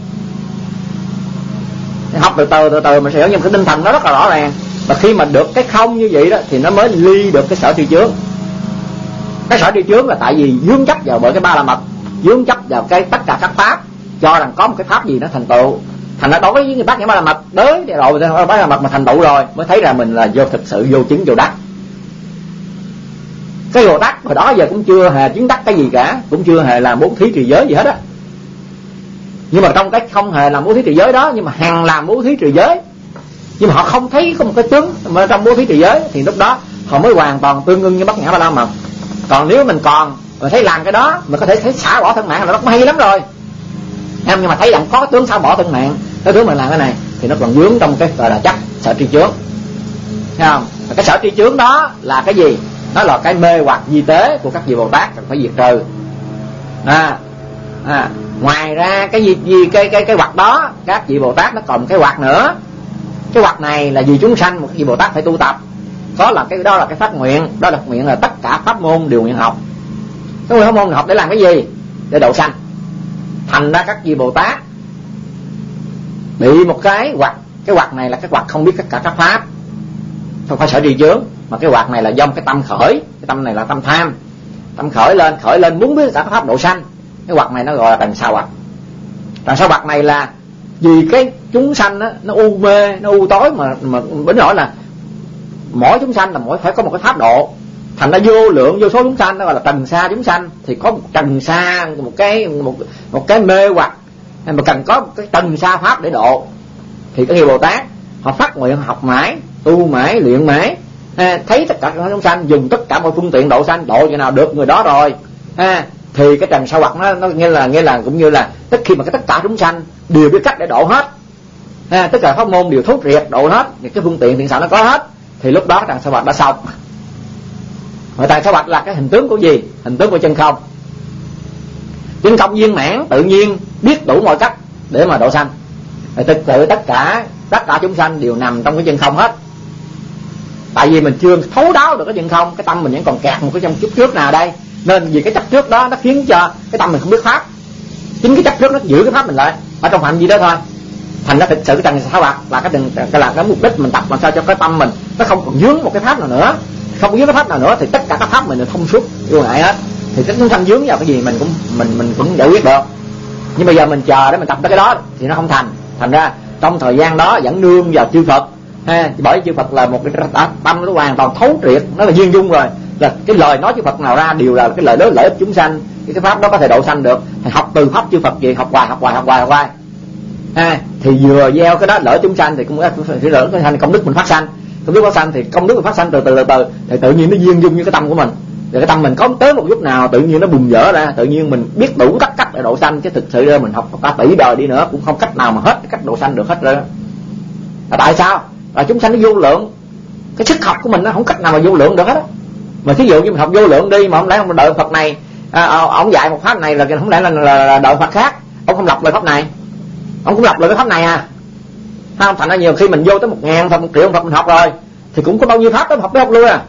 Học từ từ mà sẽ hiểu, nhưng cái tinh thần nó rất là rõ ràng. Và khi mà được cái không như vậy đó thì nó mới ly được cái sở tri chướng. Cái sở tri chướng là tại vì vướng chấp vào bởi cái ba la mật, vướng chấp vào cái tất cả các pháp, cho rằng có một cái pháp gì nó thành tựu. Thành ra đối với người bác nhã ba la mật tới rồi bác la mật mà thành tựu rồi mới thấy rằng mình là vô thực sự vô chứng vô đắc. Cái Bồ Tát hồi đó giờ cũng chưa hề chứng đắc cái gì cả, cũng chưa hề làm bố thí trì giới gì hết á. Nhưng mà trong cái không hề làm bố thí trì giới đó, nhưng mà hằng làm bố thí trì giới, nhưng mà họ không thấy có một cái tướng mà trong bố thí trì giới, thì lúc đó họ mới hoàn toàn tương ưng với bát nhã ba la mật. Còn nếu mình còn mà thấy làm cái đó, mình có thể thấy xả bỏ thân mạng là nó hay lắm rồi em, nhưng mà thấy rằng có cái tướng xả bỏ thân mạng, cái tướng mình làm cái này thì nó còn vướng trong cái gọi là chắc sở tri chướng, thấy không? Cái sở tri chướng đó là cái gì? Nó là cái mê hoặc di tế của các vị Bồ Tát cần phải diệt trừ. Ngoài ra cái hoặc đó các vị Bồ Tát nó còn cái hoặc nữa. Cái hoặc này là vì chúng sanh, một vị Bồ Tát phải tu tập. Đó là cái phát nguyện, đó là nguyện là tất cả pháp môn đều nguyện học. Cái nguyện pháp môn học để làm cái gì? Để độ sanh. Thành ra các vị Bồ Tát bị một cái hoặc này là cái hoặc không biết tất cả các pháp, không phải sở tri chướng, mà cái hoặc này là do cái tâm khởi, cái tâm này là tâm tham, tâm khởi lên muốn biết tất cả các pháp độ sanh. Cái hoặc này nó gọi là trần sa hoặc. Trần sa hoặc này là vì cái chúng sanh đó, nó u mê, nó u tối, mà bởi nổi là mỗi chúng sanh là mỗi phải có một cái pháp độ. Thành ra vô lượng vô số chúng sanh đó gọi là trần sa chúng sanh, thì có một trần sa, một cái mê hoặc mà cần có cái trần sa pháp để độ. Thì các vị Bồ Tát họ phát nguyện học mãi, tu mãi, luyện mãi, thấy tất cả các chúng sanh, dùng tất cả mọi phương tiện độ sanh, độ như nào được người đó rồi, thì cái trần sa hoặc nó nghĩa là cũng như là tức khi mà cái tất cả chúng sanh đều biết cách để độ hết, tất cả pháp môn đều thốt triệt độ hết, thì cái phương tiện thiện xảo nó có hết, thì lúc đó trần sa hoặc đã xong. Mà trần sa hoặc là cái hình tướng của gì? Hình tướng của chân không. Chân không viên mãn tự nhiên biết đủ mọi cách để mà độ sanh. Thực sự tất cả chúng sanh đều nằm trong cái chân không hết. Tại vì mình chưa thấu đáo được cái chân không, cái tâm mình vẫn còn kẹt một cái trong chấp trước nào đây, nên vì cái chấp trước đó nó khiến cho cái tâm mình không biết pháp. Chính cái chấp trước nó giữ cái pháp mình lại ở trong phạm vi đó thôi. Thành ra thực sự cái trần sa hoặc là cái mục đích mình tập làm sao cho cái tâm mình nó không còn vướng một cái pháp nào nữa, không vướng cái pháp nào nữa, thì tất cả các pháp mình đều thông suốt vô ngại hết. Thì cái chúng sanh vướng vào cái gì mình cũng giải quyết được. Nhưng bây giờ mình chờ để mình tập tới cái đó thì nó không thành. Thành ra trong thời gian đó vẫn nương vào chư Phật, bởi chư Phật là một cái tâm nó hoàn toàn thấu triệt, nó là viên dung rồi, là cái lời nói chư Phật nào ra đều là cái lời đó lợi ích chúng sanh, cái pháp đó có thể độ sanh được. Thì học từ pháp chư Phật gì, học hoài, thì vừa gieo cái đó lợi chúng sanh thì cũng phải lợi công đức mình phát sanh, công đức phát sanh thì công đức mình phát sanh từ thì tự nhiên nó viên dung như cái tâm của mình. Rồi cái tâm mình có tới một lúc nào tự nhiên nó bùng vỡ ra, tự nhiên mình biết đủ các cách để độ sanh, chứ thực sự ra mình học cả tỷ đời đi nữa cũng không cách nào mà hết cái cách độ sanh được hết rồi. Là tại sao? Là chúng sanh nó vô lượng, cái sức học của mình nó không cách nào mà vô lượng được hết á. Mà thí dụ như mình học vô lượng đi, mà không lẽ ông đợi Phật này, ông dạy một pháp này là không lẽ là đợi Phật khác, ông không lập lời pháp này, ông cũng lập lời cái pháp này à? Không, thành ra nhiều khi mình vô tới 1.000 Phật, 1 triệu Phật mình học rồi thì cũng có bao nhiêu pháp đó học lui à.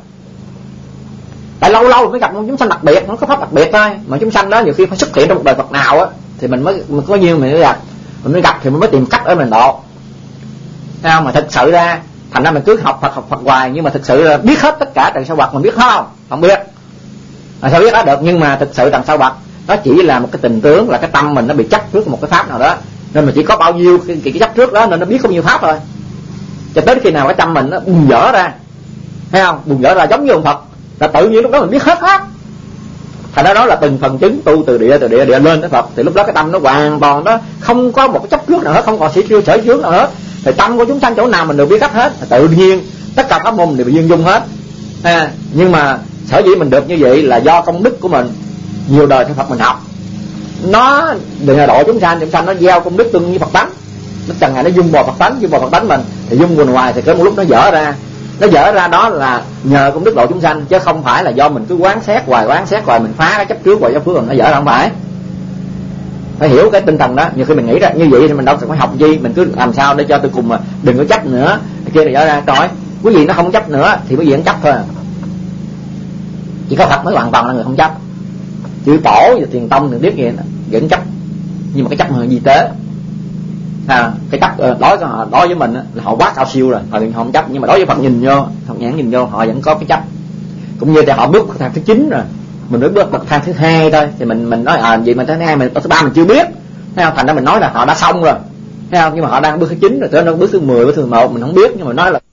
Tại lâu lâu mới gặp một chúng sanh đặc biệt, nó có pháp đặc biệt thôi, mà chúng sanh đó nhiều khi phải xuất hiện trong một đời Phật nào á thì mình có duyên mình mới gặp thì mình mới tìm cách để mình độ. Thấy không? Mà thực sự ra thành ra mình cứ học Phật hoài, nhưng mà thực sự là biết hết tất cả đằng sau Phật mình biết không? Không biết. Sao biết đó được? Nhưng mà thực sự đằng sau Phật nó chỉ là một cái tình tướng, là cái tâm mình nó bị chấp trước một cái pháp nào đó, nên mình chỉ có bao nhiêu cái chấp trước đó nên nó biết có bao nhiêu pháp thôi. Cho tới khi nào cái tâm mình nó bùng vỡ ra, thấy không? Bùng vỡ ra giống như ông Phật, là tự nhiên lúc đó mình biết hết pháp. Thành ra đó là từng phần chứng tu từ địa lên tới Phật, thì lúc đó cái tâm nó hoàn toàn nó không có một cái chấp trước nào hết, không còn sở chướng nào hết. Thì tâm của chúng sanh chỗ nào mình đều biết cách hết, tự nhiên tất cả pháp môn đều bị duyên dung hết. Nhưng mà sở dĩ mình được như vậy là do công đức của mình nhiều đời theo Phật mình học. Nó đừng là độ chúng sanh nó gieo công đức tương như Phật tánh, nó chẳng ngày nó dung bò Phật tánh mình, thì dung bên ngoài thì cái một lúc nó dở ra đó là nhờ công đức độ chúng sanh, chứ không phải là do mình cứ quán xét hoài mình phá cái chấp trước hoài chấp trước rồi nó dở ra, không phải. Phải hiểu cái tinh thần đó. Nhiều khi mình nghĩ ra như vậy thì mình đâu cần phải học gì, mình cứ làm sao để cho tôi cùng mà đừng có chấp nữa, kia là dở ra. Trời, quý vị nó không chấp nữa thì quý vị vẫn chấp thôi. Chỉ có Phật mới hoàn toàn là người không chấp. Chư tổ và thiền tông thì biết gì vẫn chấp, nhưng mà cái chấp mà di tế. Cái chấp đối với mình là họ quá cao siêu rồi, họ không chấp, nhưng mà đối với Phật nhìn vô họ vẫn có cái chấp. Cũng như thì họ bước thang thứ 9 rồi, mình mới bước bậc thang thứ 2 thôi, thì mình nói vậy mà thứ 2 mình thứ 3 mình chưa biết, thấy không? Thành ra mình nói là họ đã xong rồi, thấy không? Nhưng mà họ đang bước thứ 9 rồi, tới nó bước thứ 10, bước thứ 11 mình không biết, nhưng mà nói là